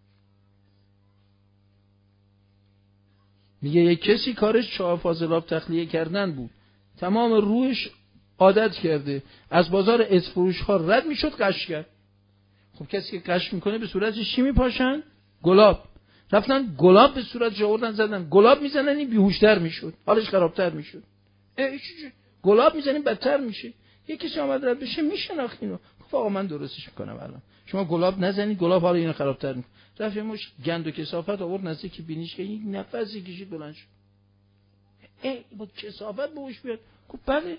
میگه یک کسی کارش چاه فاضلاب تخلیه کردن بود، تمام روحش عادت کرده، از بازار ازفروش ها رد میشد غش کرد. خب کسی که غش میکنه به صورتش چی میپاشن؟ گلاب. رفتن گلاب به صورتش آوردن زدن، گلاب میزنن این بیهوشتر میشد، حالش خرابتر میشد. گلاب میزنیم بدتر میشه. یکی کسی آمد رد بشه میشناخت اینو، گفت آقا من درستش میکنم الان، شما گلاب نزنید، گلاب حالا اینو خرابتر میکنه. رفت مش گند و کثافت آورد نزدیک بینیش که یک نفسی کشید بلند شد. ای با کثافت بهش بیاد. گفت بله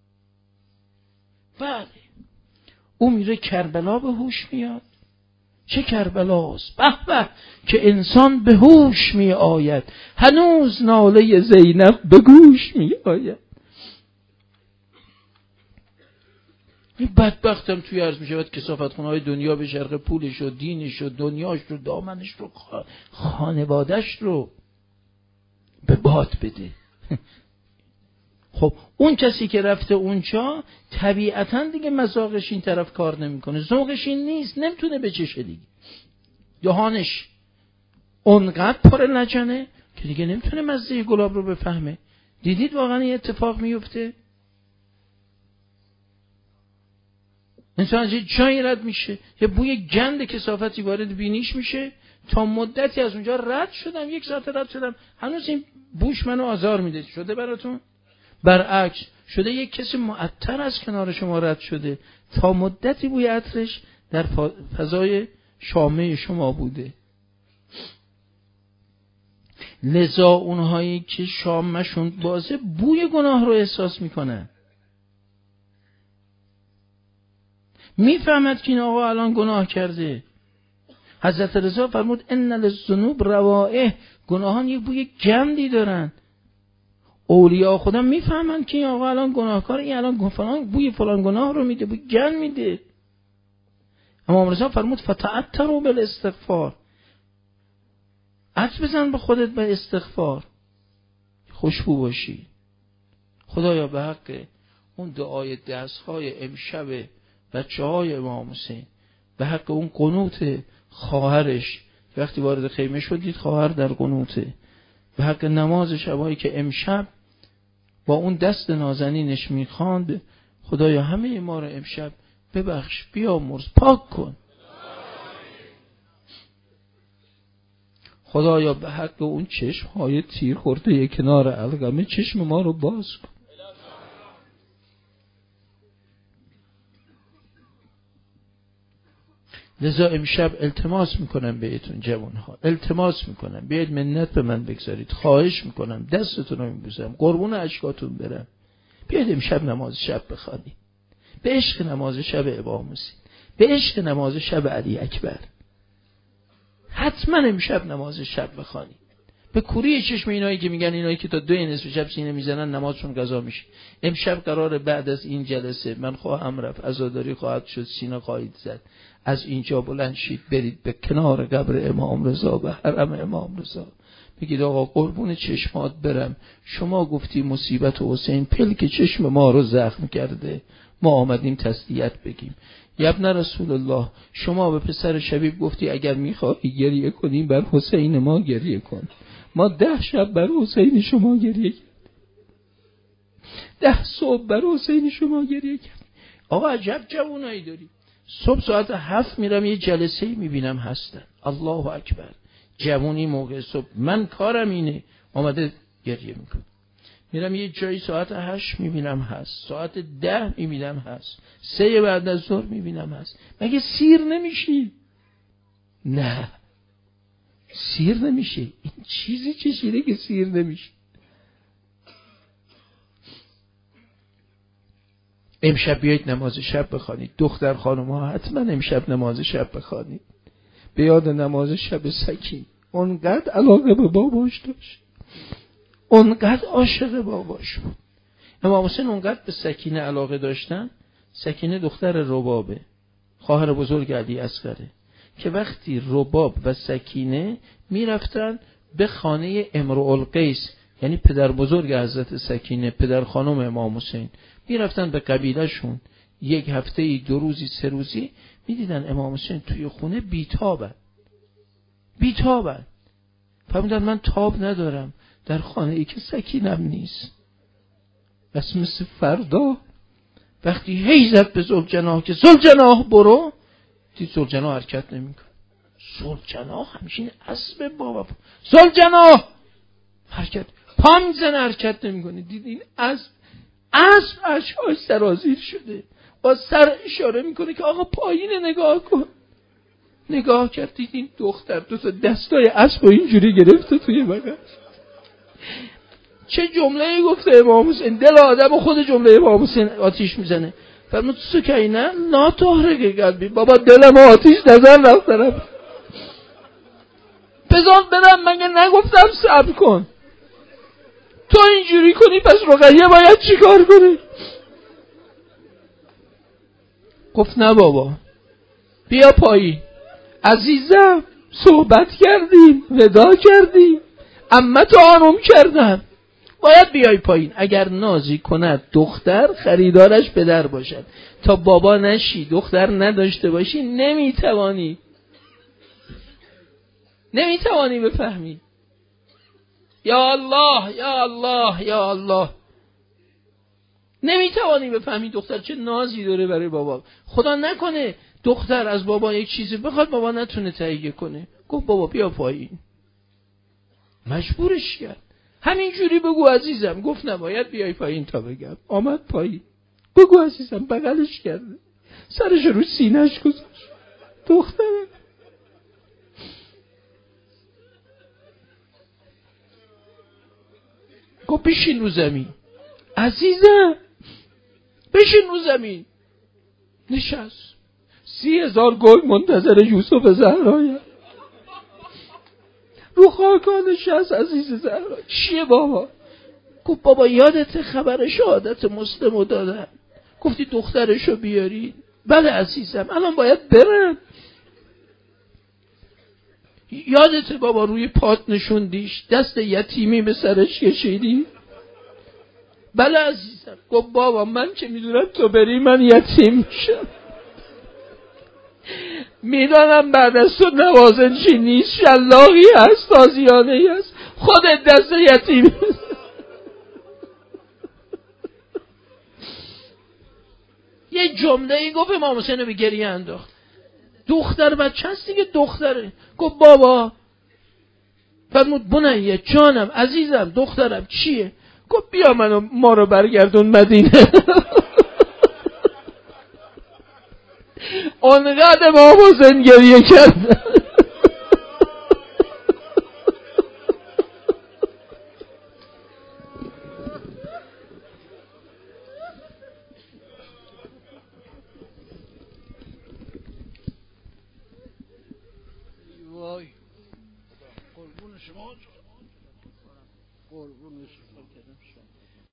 بله. او میره کربلا به هوش میاد. چه کربلاست؟ به به که انسان به هوش می آید، هنوز ناله زینب به گوش می آید. این بدبختم توی عرض می شود کثافت خونه های دنیا به شرق پولش و دینش و دنیاش رو، دامنش رو، خانوادش رو به باد بده. خب اون کسی که رفته اونجا طبیعتاً دیگه مذاقش این طرف کار نمیکنه، ذوقش این نیست، نمیتونه بچشه دیگه. دهانش اونقدر پر لجنه که دیگه نمیتونه مزه گلاب رو بفهمه. دیدید واقعا این اتفاق میفته؟ انسان از جایی رد میشه، یه بوی گند کثافتی وارد بینیش میشه، تا مدتی از اونجا رد شدم، یک ساعت رد شدم، هنوز این بوش منو آزار میده. شده براتون؟ برعکس شده یک کسی معطر از کنار شما رد شده، تا مدتی بوی عطرش در فضای شامه شما بوده. لذا اونهایی که شامشون بازه بوی گناه رو احساس میکنن، میفهمد که این آقا الان گناه کرده. حضرت رضا فرمود ان للذنوب روائح، گناهان یک بوی گندی دارن. اولیاء خدا میفهمن که این آقا الان گناهکاره، این الان فلان بوی فلان گناه رو میده، بوی گند میده. امام رضا فرمود فتعطروا بالاستغفار، عطر بزن به خودت به استغفار. خوشبو باشید. خدایا به حق اون دعای دستهای امشب بچه های امام حسین، به حق اون قنوت خواهرش وقتی وارد خیمه شد دید خواهر در قنوته، به حق نماز شبایی که امشب با اون دست نازنینش میخواند، خدایا همه ما رو امشب ببخش، بیامرز، پاک کن. خدایا به حق اون چشم های تیر خورده کنار القمه چشم ما رو باز کن. لذا امشب التماس میکنم بهتون جوانها، التماس میکنم بیاید منت به من بگذارید، خواهش میکنم دستتون رو میبوسم، قربون اشکاتون برم، بیاید امشب نماز شب بخوانید، به عشق نماز شب امام حسین، به عشق نماز شب علی اکبر. حتما امشب نماز شب بخوانید. به کوری چشم اینایی که میگن اینایی که تا دو نصف شب سینه میزنن نمازشون قضا میشه. امشب قراره بعد از این جلسه من خواهم رفت، عزاداری خواهد شد، سینه خواهید زد، از اینجا بلند شید برید به کنار قبر امام رضا و حرم امام رضا، بگید آقا قربون چشمات برم، شما گفتی مصیبت حسین پلک چشم ما رو زخم کرده، ما آمدیم تسلیت بگیم. ابن رسول الله، شما به پسر شبیب گفتی اگر میخوایی گریه کنیم بر حسین ما گریه کن، ما ده شب بر حسین شما گریه کردیم، ده صبح بر حسین شما گریه کردیم. آقا عجب جوانایی داری. صبح ساعت هفت میرم یه جلسه میبینم هستن، الله اکبر، جوانی موقع صبح، من کارم اینه، آمده گریه میکنه. میرم یه جایی ساعت هشت میبینم هست، ساعت ده میبینم هست، سه بعد از ظهر میبینم هست. مگه سیر نمیشی؟ نه سیر نمیشه. این چیزی چشیده که سیر نمیشه. امشب بیایید نماز شب بخوانید. دختر خانم ها حتما امشب نماز شب بخوانید. به یاد نماز شب سکین. اونقدر علاقه به باباش داشت، اونقدر عاشق باباش بود. امام حسین اونقدر به سکینه علاقه داشتن. سکینه دختر ربابه، خواهر بزرگ علی اصغره، که وقتی رباب و سکینه میرفتن به خانه امرؤالقیس، یعنی پدر بزرگ حضرت سکینه، پدر خانم امام حسین، میرفتن به قبیله شون یک هفته ای، دو روزی، سه روزی، میدیدن امام حسین توی خونه بیتابن بیتابن فهمیدن من تاب ندارم در خانه ای که سکینم نیست. بس مثل فردا وقتی هی زد به ذوالجناح که ذوالجناح برو، دید ذوالجناح حرکت نمیکنه. ذوالجناح همشین اسب بابا، ذوالجناح حرکت پا میزنه حرکت نمیکنه. دید این اسب اسب اشکاش سرازیر شده، با سر اشاره میکنه که آقا پایین نگاه کن. نگاه کرد دید این دختر دو تا دستای اسب و اینجوری گرفته توی بغل. چه جمله‌ای گفته امام حسین، دل آدم خود جمله امام حسین آتیش میزنه. فرمود سکینه لا تحرق قلبی، بابا دلم آتیش نزن رفت طرف. بذار برم، مگه نگفتم صبر کن؟ تو اینجوری کنی پس رقیه باید چیکار کنی؟ گفت نه بابا بیا پایین، عزیزم صحبت کردیم، ودا کردیم، عمت آنوم کردم، باید بیای پایین. اگر نازی کند دختر خریدارش پدر باشد، تا بابا نشی دختر نداشته باشی نمیتوانی نمیتوانی بفهمی. یا الله یا الله یا الله، نمیتوانی بفهمی دختر چه نازی داره برای بابا. خدا نکنه دختر از بابا یک چیزی بخواد بابا نتونه تهیه کنه. گفت بابا بیا پایین، مجبورش کرد. همین جوری بگو عزیزم. گفت نباید بیای پایین تا بگم. آمد پایین. بگو عزیزم. بغلش کرده، سرش رو سینه‌اش گذاشت. دختره گفت بشین رو زمین عزیزم، بشین رو زمین. نشست. سی هزار گل منتظر یوسف زهرایه، رو خاکا نشست. عزیز زهرا چیه بابا؟ گفت بابا یادت خبر شهادت مسلمو دادن، گفتی دخترشو بیاری؟ بله عزیزم الان باید برم. یادت بابا روی پات نشوندیش، دست یتیمی به سرش کشیدی؟ بله عزیزم. گفت بابا من چه میدونم تو بری من یتیم میشم، میدانم بعد از تو نوازشی نیست، شلاقی هست، تازیانه هست، خودت دست یتیم. یه جمله ای گفت امام حسین به گریه انداخت. دختر بچه هست دیگه، دختره. گفت بابا، فرمود بنیه جانم عزیزم دخترم چیه؟ گفت بیا منو ما رو برگردون مدینه. اونقدر امام حسین گریه کرد. وای قربون شما، قربون شما.